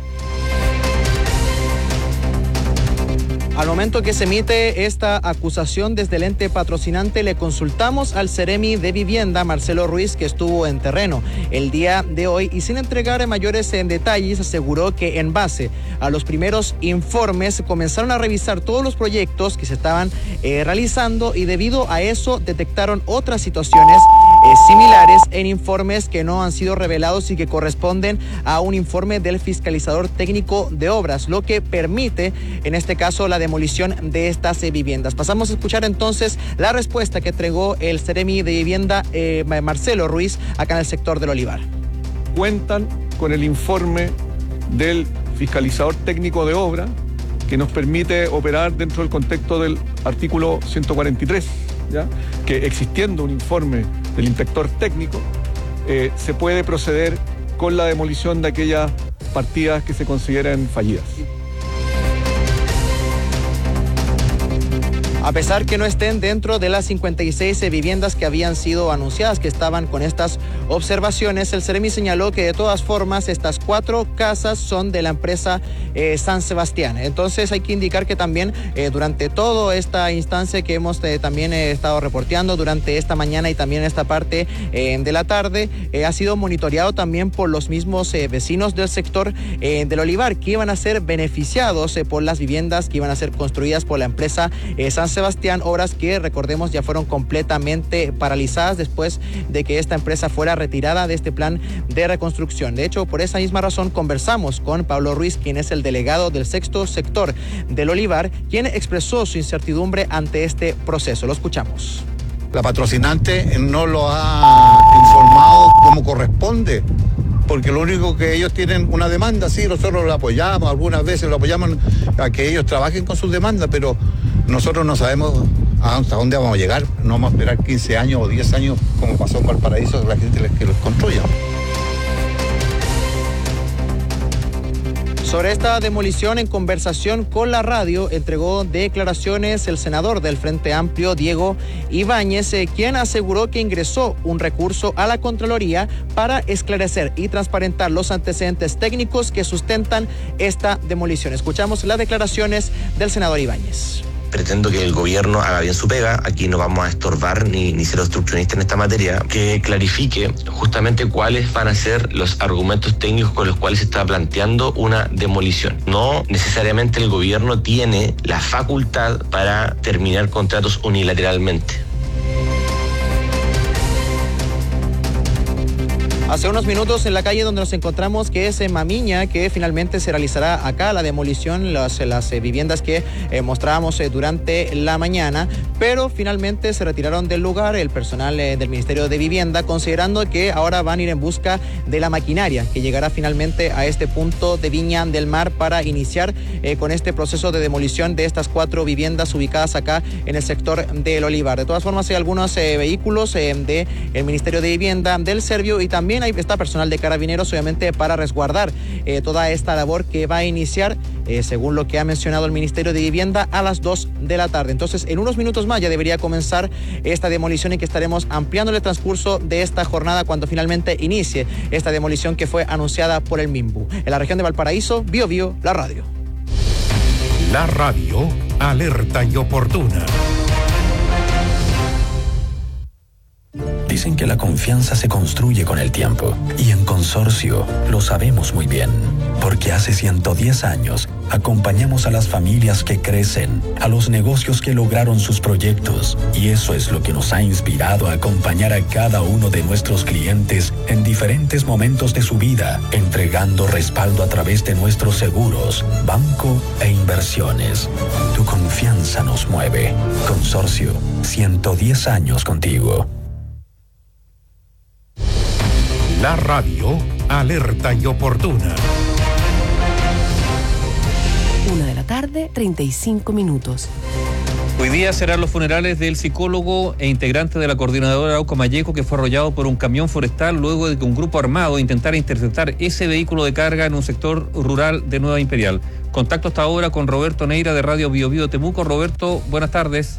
Al momento que se emite esta acusación desde el ente patrocinante, le consultamos al Seremi de Vivienda, Marcelo Ruiz, que estuvo en terreno el día de hoy y sin entregar mayores en detalles, aseguró que en base a los primeros informes comenzaron a revisar todos los proyectos que se estaban eh, realizando y debido a eso detectaron otras situaciones eh, similares en informes que no han sido revelados y que corresponden a un informe del fiscalizador técnico de obras, lo que permite en este caso la demolición de estas eh, viviendas. Pasamos a escuchar entonces la respuesta que entregó el Seremi de Vivienda, eh, Marcelo Ruiz, acá en el sector del Olivar. Cuentan con el informe del fiscalizador técnico de obra que nos permite operar dentro del contexto del artículo ciento cuarenta y tres, ¿ya? Que existiendo un informe del inspector técnico, eh, se puede proceder con la demolición de aquellas partidas que se consideren fallidas. A pesar que no estén dentro de las cincuenta y seis viviendas que habían sido anunciadas, que estaban con estas observaciones, el Seremi señaló que de todas formas estas cuatro casas son de la empresa eh, San Sebastián. Entonces hay que indicar que también eh, durante toda esta instancia que hemos eh, también eh, estado reporteando durante esta mañana y también esta parte eh, de la tarde, eh, ha sido monitoreado también por los mismos eh, vecinos del sector eh, del Olivar, que iban a ser beneficiados eh, por las viviendas que iban a ser construidas por la empresa eh, San Sebastián, obras que recordemos ya fueron completamente paralizadas después de que esta empresa fuera retirada de este plan de reconstrucción. De hecho, por esa misma razón conversamos con Pablo Ruiz, quien es el delegado del sexto sector del Olivar, quien expresó su incertidumbre ante este proceso. Lo escuchamos. La patrocinante no lo ha informado como corresponde, porque lo único que ellos tienen una demanda, sí, nosotros lo apoyamos, algunas veces lo apoyamos a que ellos trabajen con sus demandas, pero nosotros no sabemos hasta dónde vamos a llegar. No vamos a esperar quince años o diez años como pasó en Valparaíso, la gente que los construya. Sobre esta demolición, en conversación con la radio, entregó declaraciones el senador del Frente Amplio, Diego Ibáñez, eh, quien aseguró que ingresó un recurso a la Contraloría para esclarecer y transparentar los antecedentes técnicos que sustentan esta demolición. Escuchamos las declaraciones del senador Ibáñez. Pretendo que el gobierno haga bien su pega, aquí no vamos a estorbar ni, ni ser obstruccionistas en esta materia, que clarifique justamente cuáles van a ser los argumentos técnicos con los cuales se está planteando una demolición. No necesariamente el gobierno tiene la facultad para terminar contratos unilateralmente. Hace unos minutos en la calle donde nos encontramos, que es en Mamiña, que finalmente se realizará acá la demolición, las, las eh, viviendas que eh, mostrábamos eh, durante la mañana, pero finalmente se retiraron del lugar el personal eh, del Ministerio de Vivienda, considerando que ahora van a ir en busca de la maquinaria que llegará finalmente a este punto de Viña del Mar para iniciar eh, con este proceso de demolición de estas cuatro viviendas ubicadas acá en el sector del Olivar. De todas formas, hay algunos eh, vehículos eh, del Ministerio de Vivienda, del Servio, y también ahí está personal de Carabineros, obviamente para resguardar eh, toda esta labor que va a iniciar, eh, según lo que ha mencionado el Ministerio de Vivienda, a las dos de la tarde. Entonces, en unos minutos más ya debería comenzar esta demolición y que estaremos ampliando el transcurso de esta jornada cuando finalmente inicie esta demolición que fue anunciada por el MIMBU. En la región de Valparaíso, Bio Bio, la radio. La radio, alerta y oportuna. dicen que la confianza se construye con el tiempo. Y en Consorcio lo sabemos muy bien. Porque hace ciento diez años acompañamos a las familias que crecen, a los negocios que lograron sus proyectos. Y eso es lo que nos ha inspirado a acompañar a cada uno de nuestros clientes en diferentes momentos de su vida, entregando respaldo a través de nuestros seguros, banco e inversiones. Tu confianza nos mueve. Consorcio, ciento diez años contigo. La radio, alerta y oportuna. Una de la tarde, treinta y cinco minutos. Hoy día serán los funerales del psicólogo e integrante de la coordinadora Arauco Malleco, que fue arrollado por un camión forestal luego de que un grupo armado intentara interceptar ese vehículo de carga en un sector rural de Nueva Imperial. Contacto hasta ahora con Roberto Neira de Radio Bio Bio Temuco. Roberto, buenas tardes.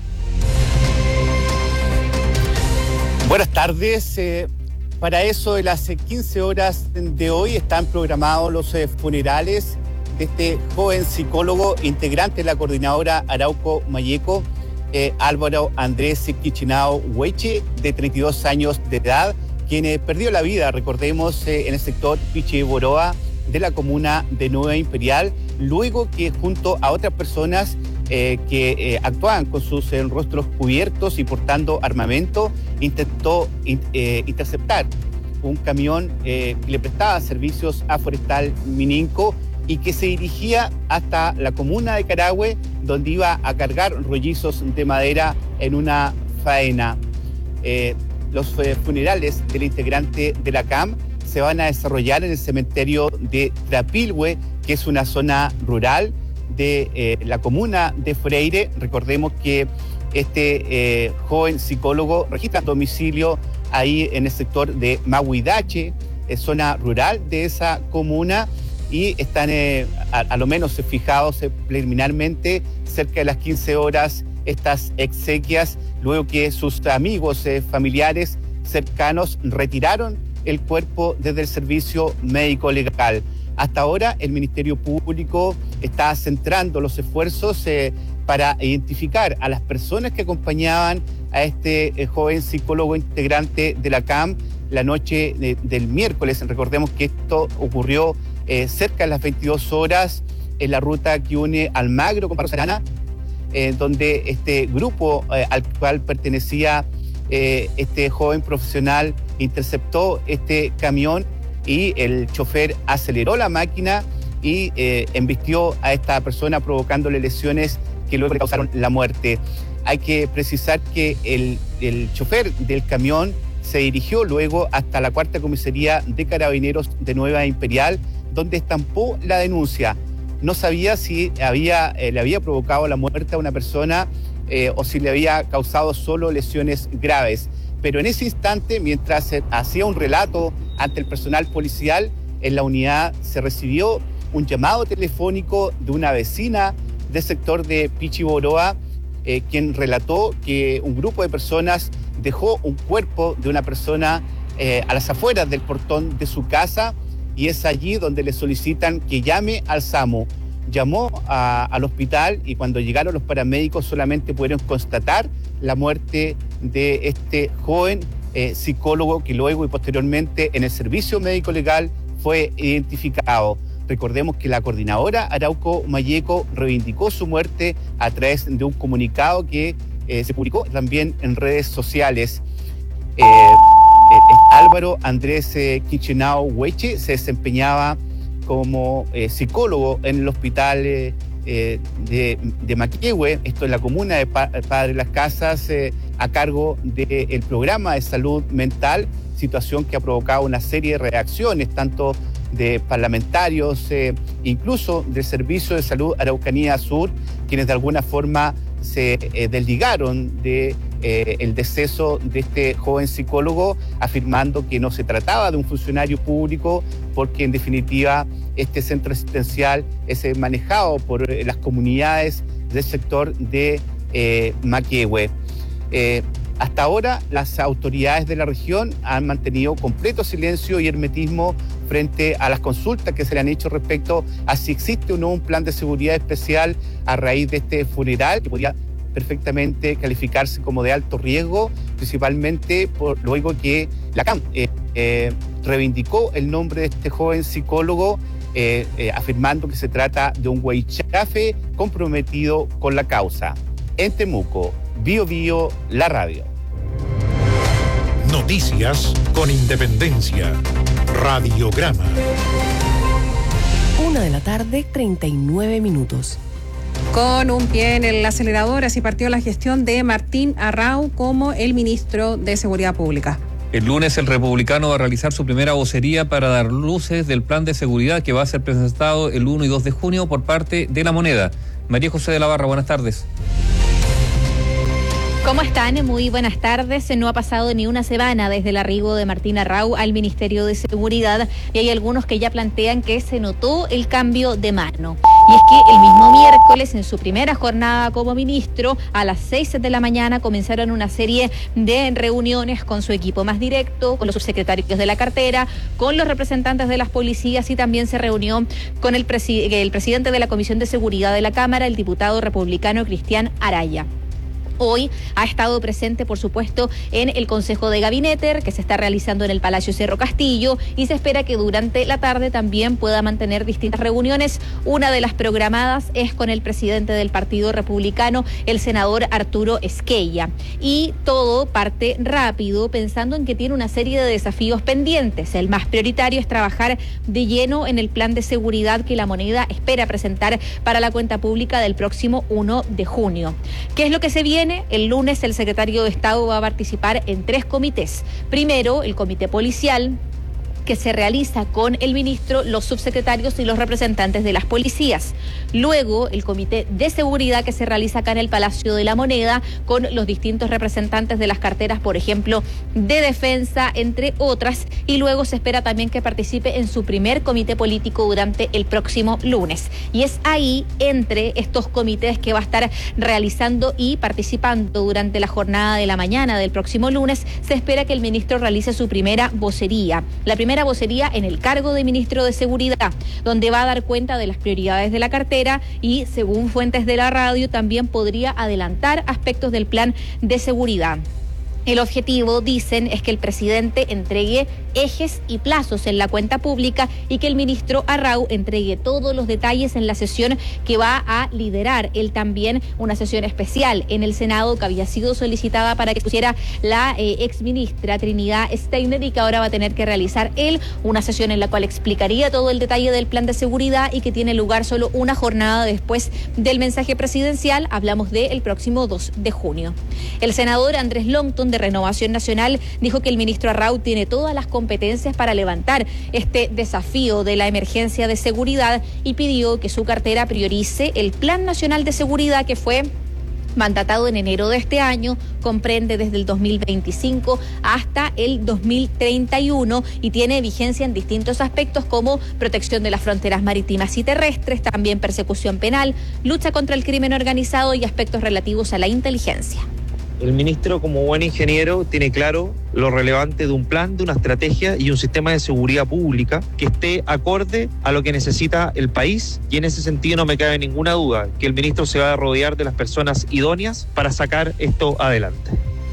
Buenas tardes. Eh, para eso de las quince horas de hoy están programados los eh, funerales de este joven psicólogo integrante de la coordinadora Arauco Malleco, eh, Álvaro Andrés Quichinao Hueche, de treinta y dos años de edad, quien eh, perdió la vida, recordemos, eh, en el sector Pichiboroa de la comuna de Nueva Imperial, luego que junto a otras personas eh, que eh, actuaban con sus eh, rostros cubiertos y portando armamento, intentó in, eh, interceptar un camión eh, que le prestaba servicios a Forestal Mininco y que se dirigía hasta la comuna de Carahue, donde iba a cargar rollizos de madera en una faena. Eh, los eh, funerales del integrante de la C A M se van a desarrollar en el cementerio de Trapilhue, que es una zona rural de eh, la comuna de Freire. Recordemos que este eh, joven psicólogo registra domicilio ahí en el sector de Mahuidache, eh, zona rural de esa comuna, y están eh, a, a lo menos fijados eh, preliminarmente cerca de las quince horas estas exequias, luego que sus amigos, eh, familiares cercanos retiraron el cuerpo desde el servicio médico legal. Hasta ahora el Ministerio Público está centrando los esfuerzos eh, para identificar a las personas que acompañaban a este eh, joven psicólogo integrante de la C A M la noche de, del miércoles. Recordemos que esto ocurrió Eh, cerca de las veintidós horas en la ruta que une Almagro con Barros Arana, eh, donde este grupo eh, al cual pertenecía eh, este joven profesional interceptó este camión y el chofer aceleró la máquina y eh, embistió a esta persona provocándole lesiones que luego le causaron la muerte. Hay que precisar que el, el chofer del camión se dirigió luego hasta la cuarta comisaría de Carabineros de Nueva Imperial, donde estampó la denuncia. No sabía si había, eh, le había provocado la muerte a una persona eh, o si le había causado solo lesiones graves. Pero en ese instante, mientras eh, hacía un relato ante el personal policial, en la unidad se recibió un llamado telefónico de una vecina del sector de Pichiboroa, eh, quien relató que un grupo de personas dejó un cuerpo de una persona eh, a las afueras del portón de su casa, y es allí donde le solicitan que llame al SAMU. Llamó a, al hospital y cuando llegaron los paramédicos solamente pudieron constatar la muerte de este joven eh, psicólogo que luego y posteriormente en el servicio médico legal fue identificado. Recordemos que la coordinadora Arauco Malleco reivindicó su muerte a través de un comunicado que eh, se publicó también en redes sociales. Eh, Álvaro Andrés eh, Quichinao Hueche se desempeñaba como eh, psicólogo en el hospital eh, eh, de, de Maquihue, esto en la comuna de pa Padre Las Casas, eh, a cargo del programa de salud mental, situación que ha provocado una serie de reacciones, tanto de parlamentarios, eh, incluso del Servicio de Salud Araucanía Sur, quienes de alguna forma se eh, desligaron de eh, el deceso de este joven psicólogo, afirmando que no se trataba de un funcionario público, porque en definitiva este centro asistencial es eh, manejado por eh, las comunidades del sector de eh, Maquihue. Eh, hasta ahora las autoridades de la región han mantenido completo silencio y hermetismo frente a las consultas que se le han hecho respecto a si existe o no un plan de seguridad especial a raíz de este funeral que podría perfectamente calificarse como de alto riesgo, principalmente por luego que la C A M eh, eh, reivindicó el nombre de este joven psicólogo, eh, eh, afirmando que se trata de un huaychafe comprometido con la causa. En Temuco, Bio Bio, la radio. Noticias con independencia. Radiograma. Una de la tarde, treinta y nueve minutos. Con un pie en el acelerador, así partió la gestión de Martín Arrau como el ministro de Seguridad Pública. El lunes el republicano va a realizar su primera vocería para dar luces del plan de seguridad que va a ser presentado el uno y dos de junio por parte de La Moneda. María José de la Barra, buenas tardes. ¿Cómo están? Muy buenas tardes. No ha pasado ni una semana desde el arribo de Martín Arrau al Ministerio de Seguridad y hay algunos que ya plantean que se notó el cambio de mano. Y es que el mismo miércoles, en su primera jornada como ministro, a las seis de la mañana comenzaron una serie de reuniones con su equipo más directo, con los subsecretarios de la cartera, con los representantes de las policías y también se reunió con el, presi- el presidente de la Comisión de Seguridad de la Cámara, el diputado republicano Cristian Araya. Hoy ha estado presente, por supuesto, en el Consejo de Gabinete, que se está realizando en el Palacio Cerro Castillo, y se espera que durante la tarde también pueda mantener distintas reuniones. Una de las programadas es con el presidente del Partido Republicano, el senador Arturo Esquella. Y todo parte rápido, pensando en que tiene una serie de desafíos pendientes. El más prioritario es trabajar de lleno en el plan de seguridad que La Moneda espera presentar para la cuenta pública del próximo uno de junio. ¿Qué es lo que se viene? El lunes el secretario de Estado va a participar en tres comités. Primero, el comité policial, que se realiza con el ministro, los subsecretarios y los representantes de las policías. Luego, el comité de seguridad que se realiza acá en el Palacio de la Moneda con los distintos representantes de las carteras, por ejemplo, de defensa, entre otras. Y luego se espera también que participe en su primer comité político durante el próximo lunes. Y es ahí, entre estos comités que va a estar realizando y participando durante la jornada de la mañana del próximo lunes, se espera que el ministro realice su primera vocería. La primera vocería en el cargo de ministro de Seguridad, donde va a dar cuenta de las prioridades de la cartera y, según fuentes de la radio, también podría adelantar aspectos del plan de seguridad. El objetivo, dicen, es que el presidente entregue ejes y plazos en la cuenta pública y que el ministro Arrau entregue todos los detalles en la sesión que va a liderar él también, una sesión especial en el Senado que había sido solicitada para que pusiera la eh, exministra Trinidad Steiner y que ahora va a tener que realizar él, una sesión en la cual explicaría todo el detalle del plan de seguridad y que tiene lugar solo una jornada después del mensaje presidencial. Hablamos del próximo dos de junio. El senador Andrés Longton de Renovación Nacional dijo que el ministro Arrau tiene todas las competencias para levantar este desafío de la emergencia de seguridad y pidió que su cartera priorice el Plan Nacional de Seguridad que fue mandatado en enero de este año, comprende desde el dos mil veinticinco hasta el dos mil treinta y uno y tiene vigencia en distintos aspectos como protección de las fronteras marítimas y terrestres, también persecución penal, lucha contra el crimen organizado y aspectos relativos a la inteligencia. El ministro, como buen ingeniero, tiene claro lo relevante de un plan, de una estrategia y un sistema de seguridad pública que esté acorde a lo que necesita el país, y en ese sentido no me cabe ninguna duda que el ministro se va a rodear de las personas idóneas para sacar esto adelante.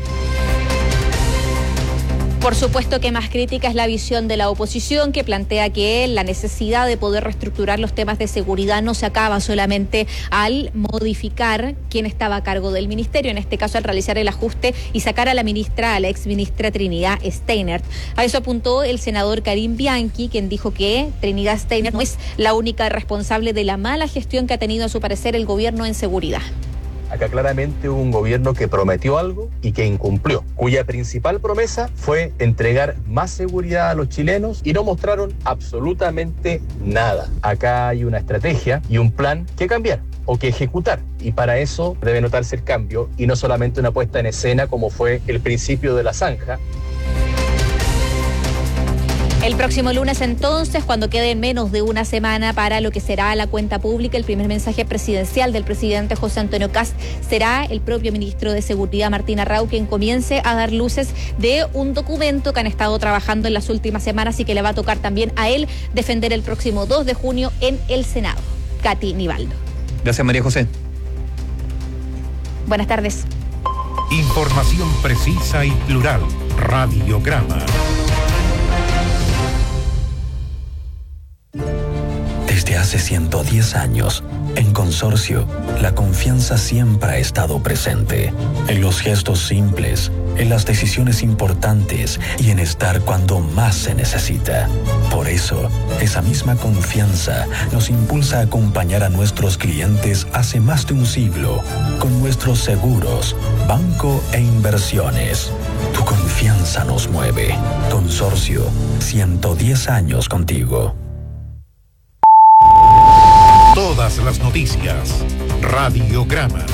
Por supuesto que más crítica es la visión de la oposición, que plantea que la necesidad de poder reestructurar los temas de seguridad no se acaba solamente al modificar quién estaba a cargo del ministerio, en este caso al realizar el ajuste y sacar a la ministra, a la exministra Trinidad Steiner. A eso apuntó el senador Karim Bianchi, quien dijo que Trinidad Steiner no es la única responsable de la mala gestión que ha tenido a su parecer el gobierno en seguridad. Acá claramente hubo un gobierno que prometió algo y que incumplió, cuya principal promesa fue entregar más seguridad a los chilenos y no mostraron absolutamente nada. Acá hay una estrategia y un plan que cambiar o que ejecutar, y para eso debe notarse el cambio y no solamente una puesta en escena como fue el principio de la zanja. El próximo lunes, entonces, cuando quede menos de una semana para lo que será la cuenta pública, el primer mensaje presidencial del presidente José Antonio Kast será el propio ministro de Seguridad, Martín Arrau, quien comience a dar luces de un documento que han estado trabajando en las últimas semanas y que le va a tocar también a él defender el próximo dos de junio en el Senado. Katy Nivaldo. Gracias, María José. Buenas tardes. Información precisa y plural. Radiograma. Desde hace ciento diez años, en Consorcio, la confianza siempre ha estado presente. En los gestos simples, en las decisiones importantes y en estar cuando más se necesita. Por eso, esa misma confianza nos impulsa a acompañar a nuestros clientes hace más de un siglo con nuestros seguros, banco e inversiones. Tu confianza nos mueve. Consorcio, ciento diez años contigo. Todas las noticias. Radiograma.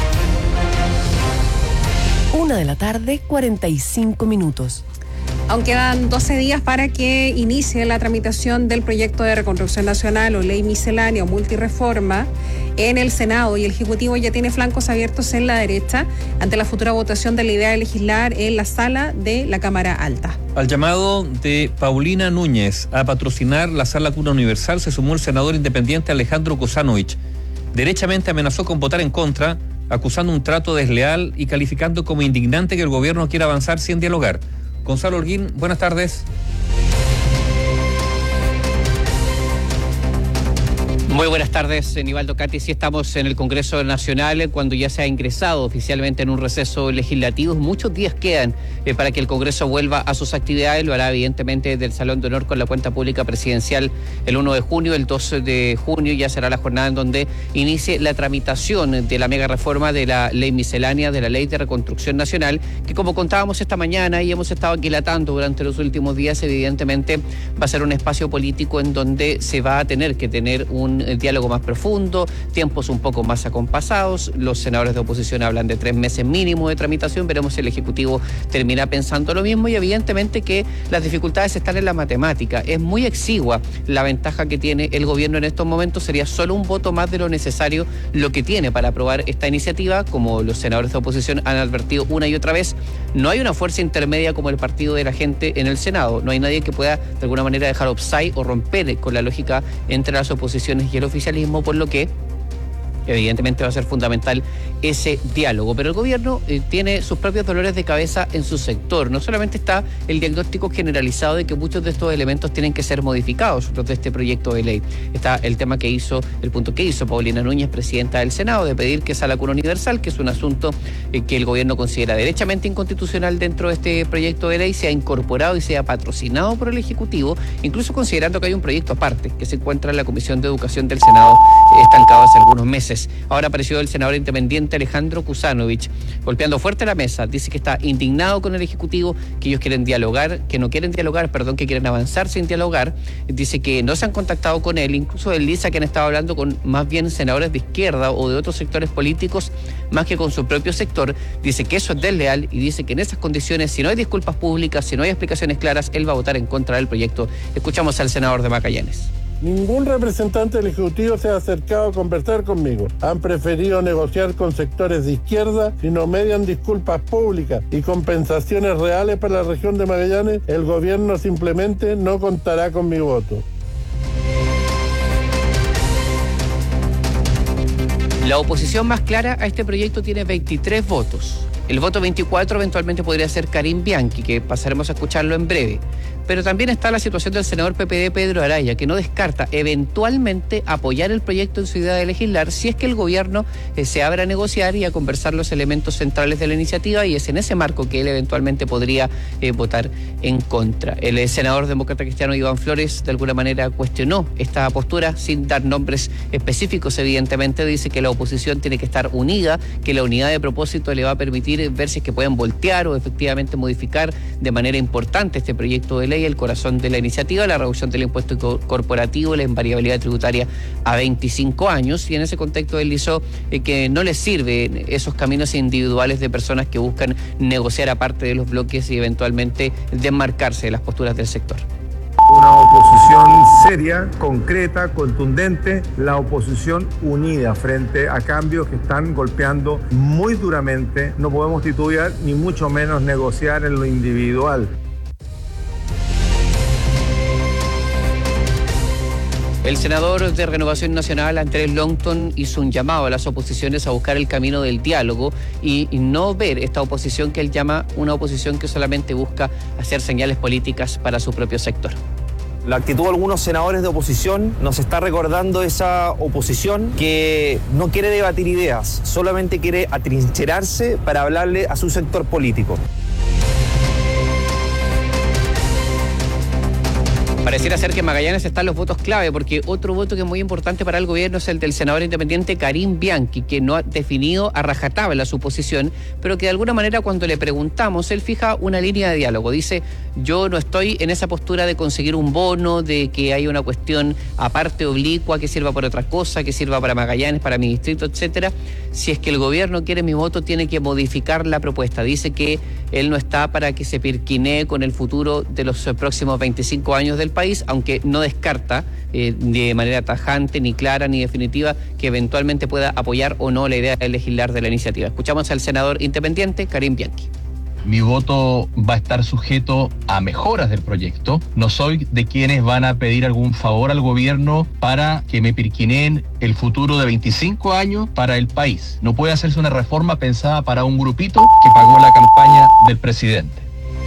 Una de la tarde, cuarenta y cinco minutos. Aún quedan doce días para que inicie la tramitación del proyecto de reconstrucción nacional o ley miscelánea o multireforma en el Senado, y el Ejecutivo ya tiene flancos abiertos en la derecha ante la futura votación de la idea de legislar en la sala de la Cámara Alta. Al llamado de Paulina Núñez a patrocinar la Sala Cuna Universal se sumó el senador independiente Alejandro Kuzanovich. Derechamente amenazó con votar en contra, acusando un trato desleal y calificando como indignante que el gobierno quiera avanzar sin dialogar. Gonzalo Holguín, buenas tardes. Muy buenas tardes, Nivaldo Cati. Sí, estamos en el Congreso Nacional cuando ya se ha ingresado oficialmente en un receso legislativo. Muchos días quedan eh, para que el Congreso vuelva a sus actividades. Lo hará evidentemente del Salón de Honor con la cuenta pública presidencial el uno de junio. El dos de junio ya será la jornada en donde inicie la tramitación de la mega reforma de la ley miscelánea, de la ley de reconstrucción nacional, que como contábamos esta mañana y hemos estado aquilatando durante los últimos días, evidentemente va a ser un espacio político en donde se va a tener que tener un el diálogo más profundo, tiempos un poco más acompasados. Los senadores de oposición hablan de tres meses mínimo de tramitación. Veremos si el Ejecutivo termina pensando lo mismo, y evidentemente que las dificultades están en la matemática. Es muy exigua la ventaja que tiene el gobierno en estos momentos. Sería solo un voto más de lo necesario lo que tiene para aprobar esta iniciativa. Como los senadores de oposición han advertido una y otra vez, no hay una fuerza intermedia como el Partido de la Gente en el Senado. No hay nadie que pueda de alguna manera dejar offside o romper con la lógica entre las oposiciones y el oficialismo, por lo que evidentemente va a ser fundamental ese diálogo. Pero el gobierno eh, tiene sus propios dolores de cabeza en su sector. No solamente está el diagnóstico generalizado de que muchos de estos elementos tienen que ser modificados, los de este proyecto de ley. Está el tema que hizo, el punto que hizo Paulina Núñez, presidenta del Senado, de pedir que Sala Cuna Universal, que es un asunto eh, que el gobierno considera derechamente inconstitucional dentro de este proyecto de ley, sea incorporado y sea patrocinado por el Ejecutivo, incluso considerando que hay un proyecto aparte que se encuentra en la Comisión de Educación del Senado, eh, estancado hace algunos meses. Ahora apareció el senador independiente Alejandro Kuzanovich golpeando fuerte la mesa. Dice que está indignado con el Ejecutivo, que ellos quieren dialogar, que no quieren dialogar, perdón, que quieren avanzar sin dialogar. Dice que no se han contactado con él, incluso él dice que han estado hablando con más bien senadores de izquierda o de otros sectores políticos más que con su propio sector. Dice que eso es desleal y dice que en esas condiciones, si no hay disculpas públicas, si no hay explicaciones claras, él va a votar en contra del proyecto. Escuchamos al senador de Magallanes. Ningún representante del Ejecutivo se ha acercado a conversar conmigo. Han preferido negociar con sectores de izquierda. Si no median disculpas públicas y compensaciones reales para la región de Magallanes, el gobierno simplemente no contará con mi voto. La oposición más clara a este proyecto tiene veintitrés votos. El voto veinticuatro eventualmente podría ser Karim Bianchi, que pasaremos a escucharlo en breve. Pero también está la situación del senador P P D Pedro Araya, que no descarta eventualmente apoyar el proyecto en su idea de legislar si es que el gobierno eh, se abre a negociar y a conversar los elementos centrales de la iniciativa, y es en ese marco que él eventualmente podría eh, votar en contra. El eh, senador demócrata cristiano Iván Flores de alguna manera cuestionó esta postura sin dar nombres específicos. Evidentemente dice que la oposición tiene que estar unida, que la unidad de propósito le va a permitir ver si es que pueden voltear o efectivamente modificar de manera importante este proyecto de ley, el corazón de la iniciativa, la reducción del impuesto corporativo, la invariabilidad tributaria a veinticinco años, y en ese contexto deslizó eh, que no les sirven esos caminos individuales de personas que buscan negociar aparte de los bloques y eventualmente desmarcarse de las posturas del sector. Una oposición seria, concreta, contundente, la oposición unida frente a cambios que están golpeando muy duramente. No podemos titubear ni mucho menos negociar en lo individual. El senador de Renovación Nacional, Andrés Longton, hizo un llamado a las oposiciones a buscar el camino del diálogo y, y no ver esta oposición que él llama una oposición que solamente busca hacer señales políticas para su propio sector. La actitud de algunos senadores de oposición nos está recordando esa oposición que no quiere debatir ideas, solamente quiere atrincherarse para hablarle a su sector político. Pareciera ser que en Magallanes están los votos clave, porque otro voto que es muy importante para el gobierno es el del senador independiente Karim Bianchi, que no ha definido a rajatabla su posición, pero que de alguna manera cuando le preguntamos, él fija una línea de diálogo. Dice, yo no estoy en esa postura de conseguir un bono, de que haya una cuestión aparte oblicua que sirva para otra cosa, que sirva para Magallanes, para mi distrito, etcétera. Si es que el gobierno quiere mi voto, tiene que modificar la propuesta. Dice que él no está para que se pirquinee con el futuro de los próximos veinticinco años del país, aunque no descarta eh, de manera tajante, ni clara, ni definitiva, que eventualmente pueda apoyar o no la idea de legislar de la iniciativa. Escuchamos al senador independiente Karim Bianchi. Mi voto va a estar sujeto a mejoras del proyecto. No soy de quienes van a pedir algún favor al gobierno para que me pirquineen el futuro de veinticinco años para el país. No puede hacerse una reforma pensada para un grupito que pagó la campaña del presidente.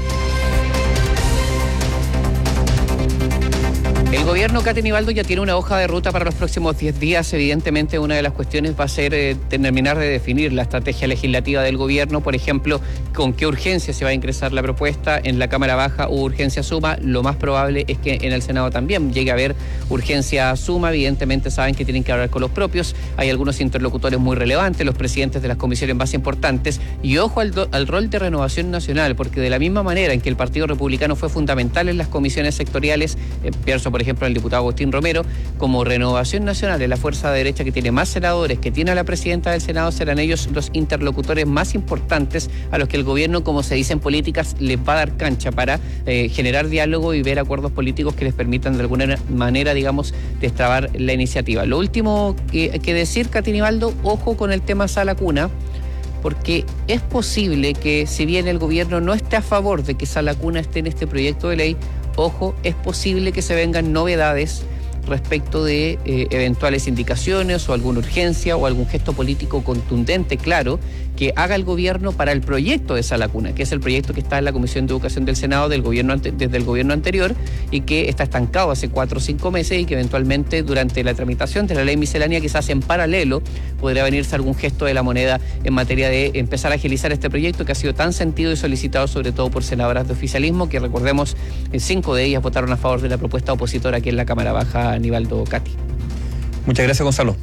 El gobierno, Katy Nivaldo, ya tiene una hoja de ruta para los próximos diez días. Evidentemente, una de las cuestiones va a ser eh, terminar de definir la estrategia legislativa del gobierno. Por ejemplo, con qué urgencia se va a ingresar la propuesta. En la Cámara Baja hubo urgencia suma. Lo más probable es que en el Senado también llegue a haber urgencia suma. Evidentemente, saben que tienen que hablar con los propios. Hay algunos interlocutores muy relevantes, los presidentes de las comisiones más importantes. Y ojo al, do, al rol de Renovación Nacional, porque de la misma manera en que el Partido Republicano fue fundamental en las comisiones sectoriales, eh, pienso, por ejemplo, el diputado Agustín Romero, como Renovación Nacional es la fuerza de derecha que tiene más senadores, que tiene a la presidenta del Senado, serán ellos los interlocutores más importantes a los que el gobierno, como se dice en políticas, les va a dar cancha para eh, generar diálogo y ver acuerdos políticos que les permitan de alguna manera, digamos, destrabar la iniciativa. Lo último que, que decir, Katy Nivaldo, ojo con el tema Sala Cuna, porque es posible que, si bien el gobierno no esté a favor de que Sala Cuna esté en este proyecto de ley, ojo, es posible que se vengan novedades respecto de eh, eventuales indicaciones o alguna urgencia o algún gesto político contundente, claro, que haga el gobierno para el proyecto de Sala Cuna, que es el proyecto que está en la Comisión de Educación del Senado del gobierno ante, desde el gobierno anterior y que está estancado hace cuatro o cinco meses y que eventualmente durante la tramitación de la ley miscelánea, quizás en paralelo, podría venirse algún gesto de la moneda en materia de empezar a agilizar este proyecto que ha sido tan sentido y solicitado sobre todo por senadoras de oficialismo, que recordemos, cinco de ellas votaron a favor de la propuesta opositora aquí en la Cámara Baja, Nivaldo, Katy. Muchas gracias, Gonzalo.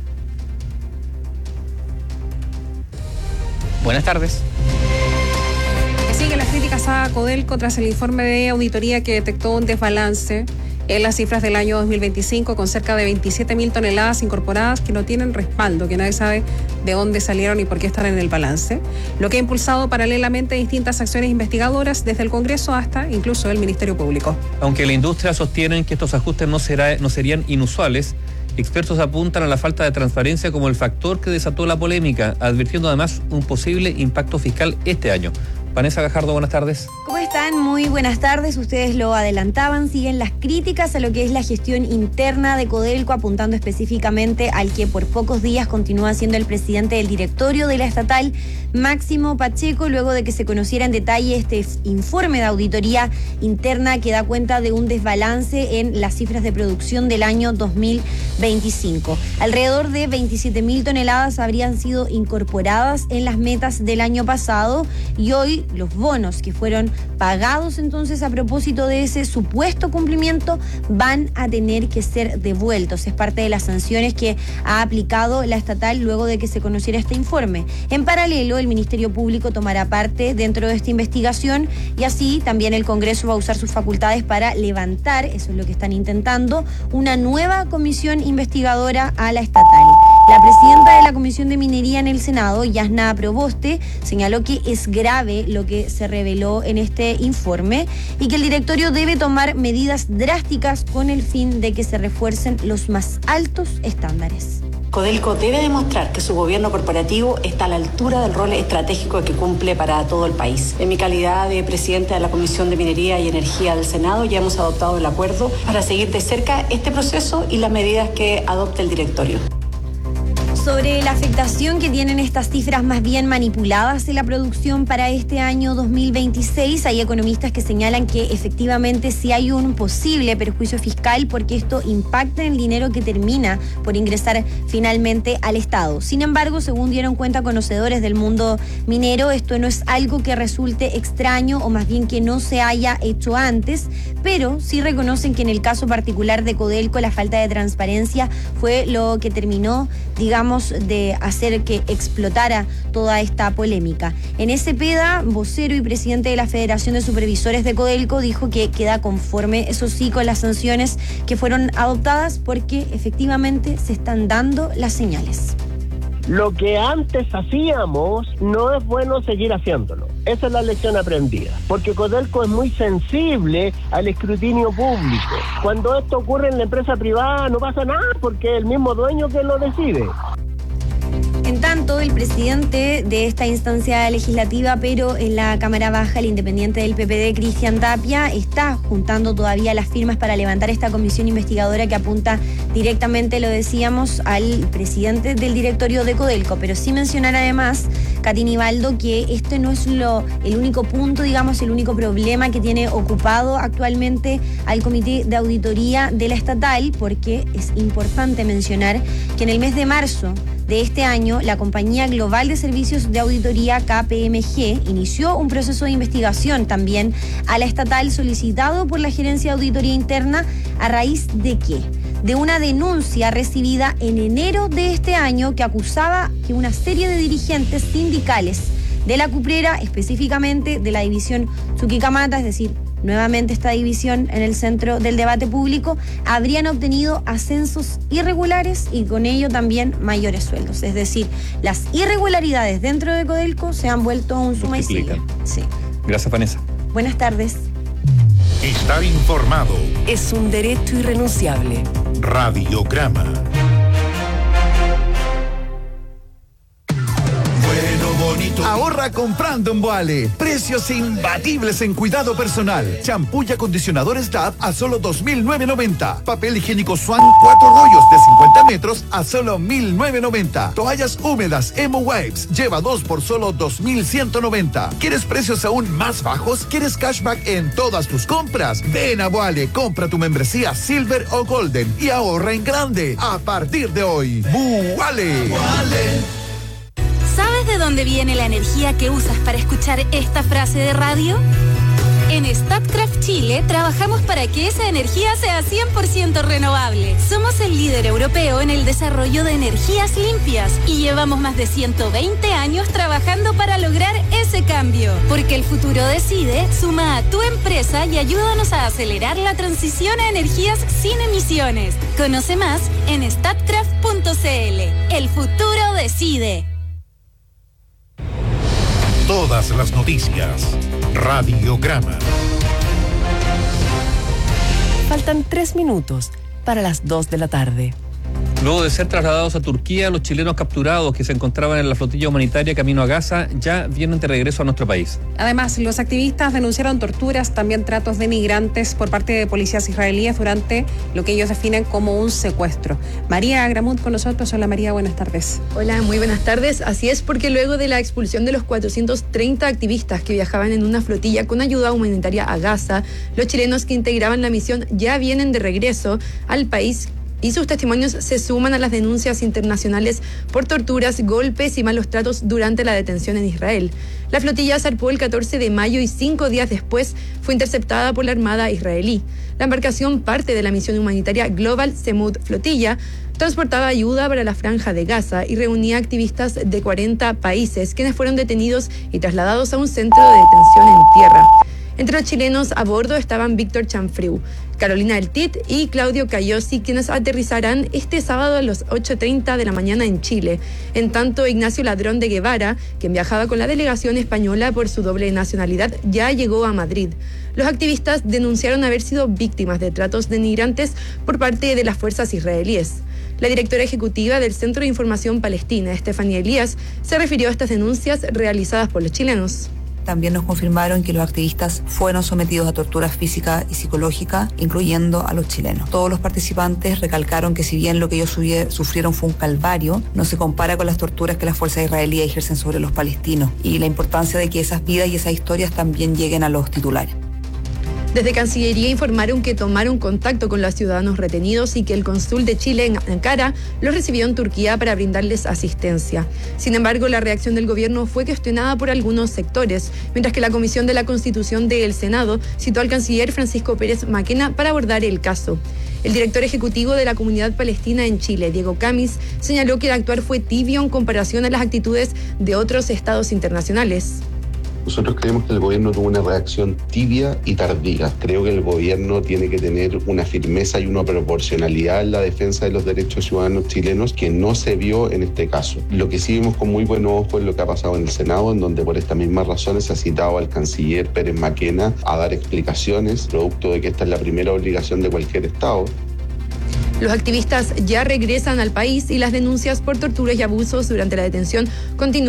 Buenas tardes. Siguen las críticas a Codelco tras el informe de auditoría que detectó un desbalance en las cifras del año dos mil veinticinco con cerca de veintisiete mil toneladas incorporadas que no tienen respaldo, que nadie sabe de dónde salieron y por qué están en el balance, lo que ha impulsado paralelamente distintas acciones investigadoras desde el Congreso hasta incluso el Ministerio Público. Aunque la industria sostiene que estos ajustes no, será, no serían inusuales, expertos apuntan a la falta de transparencia como el factor que desató la polémica, advirtiendo además un posible impacto fiscal este año. Vanessa Gajardo, buenas tardes. ¿Cómo están? Muy buenas tardes. Ustedes lo adelantaban, siguen las críticas a lo que es la gestión interna de Codelco, apuntando específicamente al que por pocos días continúa siendo el presidente del directorio de la estatal, Máximo Pacheco, luego de que se conociera en detalle este informe de auditoría interna que da cuenta de un desbalance en las cifras de producción del año dos mil veinticinco. Alrededor de veintisiete mil toneladas habrían sido incorporadas en las metas del año pasado y hoy los bonos que fueron pagados entonces a propósito de ese supuesto cumplimiento van a tener que ser devueltos. Es parte de las sanciones que ha aplicado la estatal luego de que se conociera este informe. En paralelo, el Ministerio Público tomará parte dentro de esta investigación y así también el Congreso va a usar sus facultades para levantar, eso es lo que están intentando, una nueva comisión investigadora a la estatal. La presidenta de la Comisión de Minería en el Senado, Yasna Proboste, señaló que es grave lo que se reveló en este informe y que el directorio debe tomar medidas drásticas con el fin de que se refuercen los más altos estándares. Codelco debe demostrar que su gobierno corporativo está a la altura del rol estratégico que cumple para todo el país. En mi calidad de presidenta de la Comisión de Minería y Energía del Senado, ya hemos adoptado el acuerdo para seguir de cerca este proceso y las medidas que adopte el directorio. Sobre la afectación que tienen estas cifras más bien manipuladas en la producción para este año dos mil veintiséis, hay economistas que señalan que efectivamente sí hay un posible perjuicio fiscal porque esto impacta en el dinero que termina por ingresar finalmente al Estado. Sin embargo, según dieron cuenta conocedores del mundo minero, esto no es algo que resulte extraño o más bien que no se haya hecho antes, pero sí reconocen que en el caso particular de Codelco la falta de transparencia fue lo que terminó, digamos, de hacer que explotara toda esta polémica. En Cepeda, vocero y presidente de la Federación de Supervisores de Codelco, dijo que queda conforme, eso sí, con las sanciones que fueron adoptadas porque efectivamente se están dando las señales. Lo que antes hacíamos no es bueno seguir haciéndolo. Esa es la lección aprendida. Porque Codelco es muy sensible al escrutinio público. Cuando esto ocurre en la empresa privada no pasa nada porque es el mismo dueño que lo decide. En tanto, el presidente de esta instancia legislativa, pero en la Cámara Baja, el independiente del P P D, Cristian Tapia, está juntando todavía las firmas para levantar esta comisión investigadora que apunta directamente, lo decíamos, al presidente del directorio de Codelco. Pero sí mencionar además, Katy Nivaldo, que este no es lo, el único punto, digamos, el único problema que tiene ocupado actualmente al Comité de Auditoría de la Estatal, porque es importante mencionar que en el mes de marzo de este año, la Compañía Global de Servicios de Auditoría, K P M G, inició un proceso de investigación también a la estatal solicitado por la Gerencia de Auditoría Interna. ¿A raíz de qué? De una denuncia recibida en enero de este año que acusaba que una serie de dirigentes sindicales de la Cuprera, específicamente de la división Chuquicamata, es decir, nuevamente esta división en el centro del debate público, habrían obtenido ascensos irregulares y con ello también mayores sueldos. Es decir, las irregularidades dentro de Codelco se han vuelto un suma y sigue. Sí. Gracias, Vanessa. Buenas tardes. Estar informado es un derecho irrenunciable. Radiograma. Ahorra comprando en Boale. Precios imbatibles en cuidado personal. Champú y acondicionadores D A B a solo dos mil novecientos noventa. Papel higiénico Swan, cuatro rollos de cincuenta metros a solo mil novecientos noventa. Toallas húmedas Emo Wipes, lleva dos por solo dos mil ciento noventa. ¿Quieres precios aún más bajos? ¿Quieres cashback en todas tus compras? Ven a Boale, compra tu membresía Silver o Golden y ahorra en grande. A partir de hoy, Boale. Boale. ¿Sabes de dónde viene la energía que usas para escuchar esta frase de radio? En Statkraft Chile trabajamos para que esa energía sea cien por ciento renovable. Somos el líder europeo en el desarrollo de energías limpias y llevamos más de ciento veinte años trabajando para lograr ese cambio. Porque el futuro decide, suma a tu empresa y ayúdanos a acelerar la transición a energías sin emisiones. Conoce más en statkraft punto c l. El futuro decide. Todas las noticias. Radiograma. Faltan tres minutos para las dos de la tarde. Luego de ser trasladados a Turquía, los chilenos capturados que se encontraban en la flotilla humanitaria camino a Gaza ya vienen de regreso a nuestro país. Además, los activistas denunciaron torturas, también tratos de migrantes por parte de policías israelíes durante lo que ellos definen como un secuestro. María Agramut con nosotros. Hola María, buenas tardes. Hola, muy buenas tardes. Así es, porque luego de la expulsión de los cuatrocientos treinta activistas que viajaban en una flotilla con ayuda humanitaria a Gaza, los chilenos que integraban la misión ya vienen de regreso al país y sus testimonios se suman a las denuncias internacionales por torturas, golpes y malos tratos durante la detención en Israel. La flotilla zarpó el catorce de mayo y cinco días después fue interceptada por la Armada israelí. La embarcación, parte de la misión humanitaria Global Semud Flotilla, transportaba ayuda para la Franja de Gaza y reunía activistas de cuarenta países, quienes fueron detenidos y trasladados a un centro de detención en tierra. Entre los chilenos a bordo estaban Víctor Chanfriu, Carolina del Tit y Claudio Cayosi, quienes aterrizarán este sábado a las ocho treinta de la mañana en Chile. En tanto, Ignacio Ladrón de Guevara, quien viajaba con la delegación española por su doble nacionalidad, ya llegó a Madrid. Los activistas denunciaron haber sido víctimas de tratos denigrantes por parte de las fuerzas israelíes. La directora ejecutiva del Centro de Información Palestina, Estefanía Elías, se refirió a estas denuncias realizadas por los chilenos. También nos confirmaron que los activistas fueron sometidos a torturas física y psicológica, incluyendo a los chilenos. Todos los participantes recalcaron que si bien lo que ellos sufrieron fue un calvario, no se compara con las torturas que las fuerzas israelíes ejercen sobre los palestinos y la importancia de que esas vidas y esas historias también lleguen a los titulares. Desde Cancillería informaron que tomaron contacto con los ciudadanos retenidos y que el cónsul de Chile en Ankara los recibió en Turquía para brindarles asistencia. Sin embargo, la reacción del gobierno fue cuestionada por algunos sectores, mientras que la Comisión de la Constitución del Senado citó al canciller Francisco Pérez Maquena para abordar el caso. El director ejecutivo de la Comunidad Palestina en Chile, Diego Camis, señaló que el actuar fue tibio en comparación a las actitudes de otros estados internacionales. Nosotros creemos que el gobierno tuvo una reacción tibia y tardía. Creo que el gobierno tiene que tener una firmeza y una proporcionalidad en la defensa de los derechos ciudadanos chilenos que no se vio en este caso. Lo que sí vimos con muy buen ojo es lo que ha pasado en el Senado, en donde por estas mismas razones se ha citado al canciller Pérez Maquena a dar explicaciones, producto de que esta es la primera obligación de cualquier Estado. Los activistas ya regresan al país y las denuncias por torturas y abusos durante la detención continúan.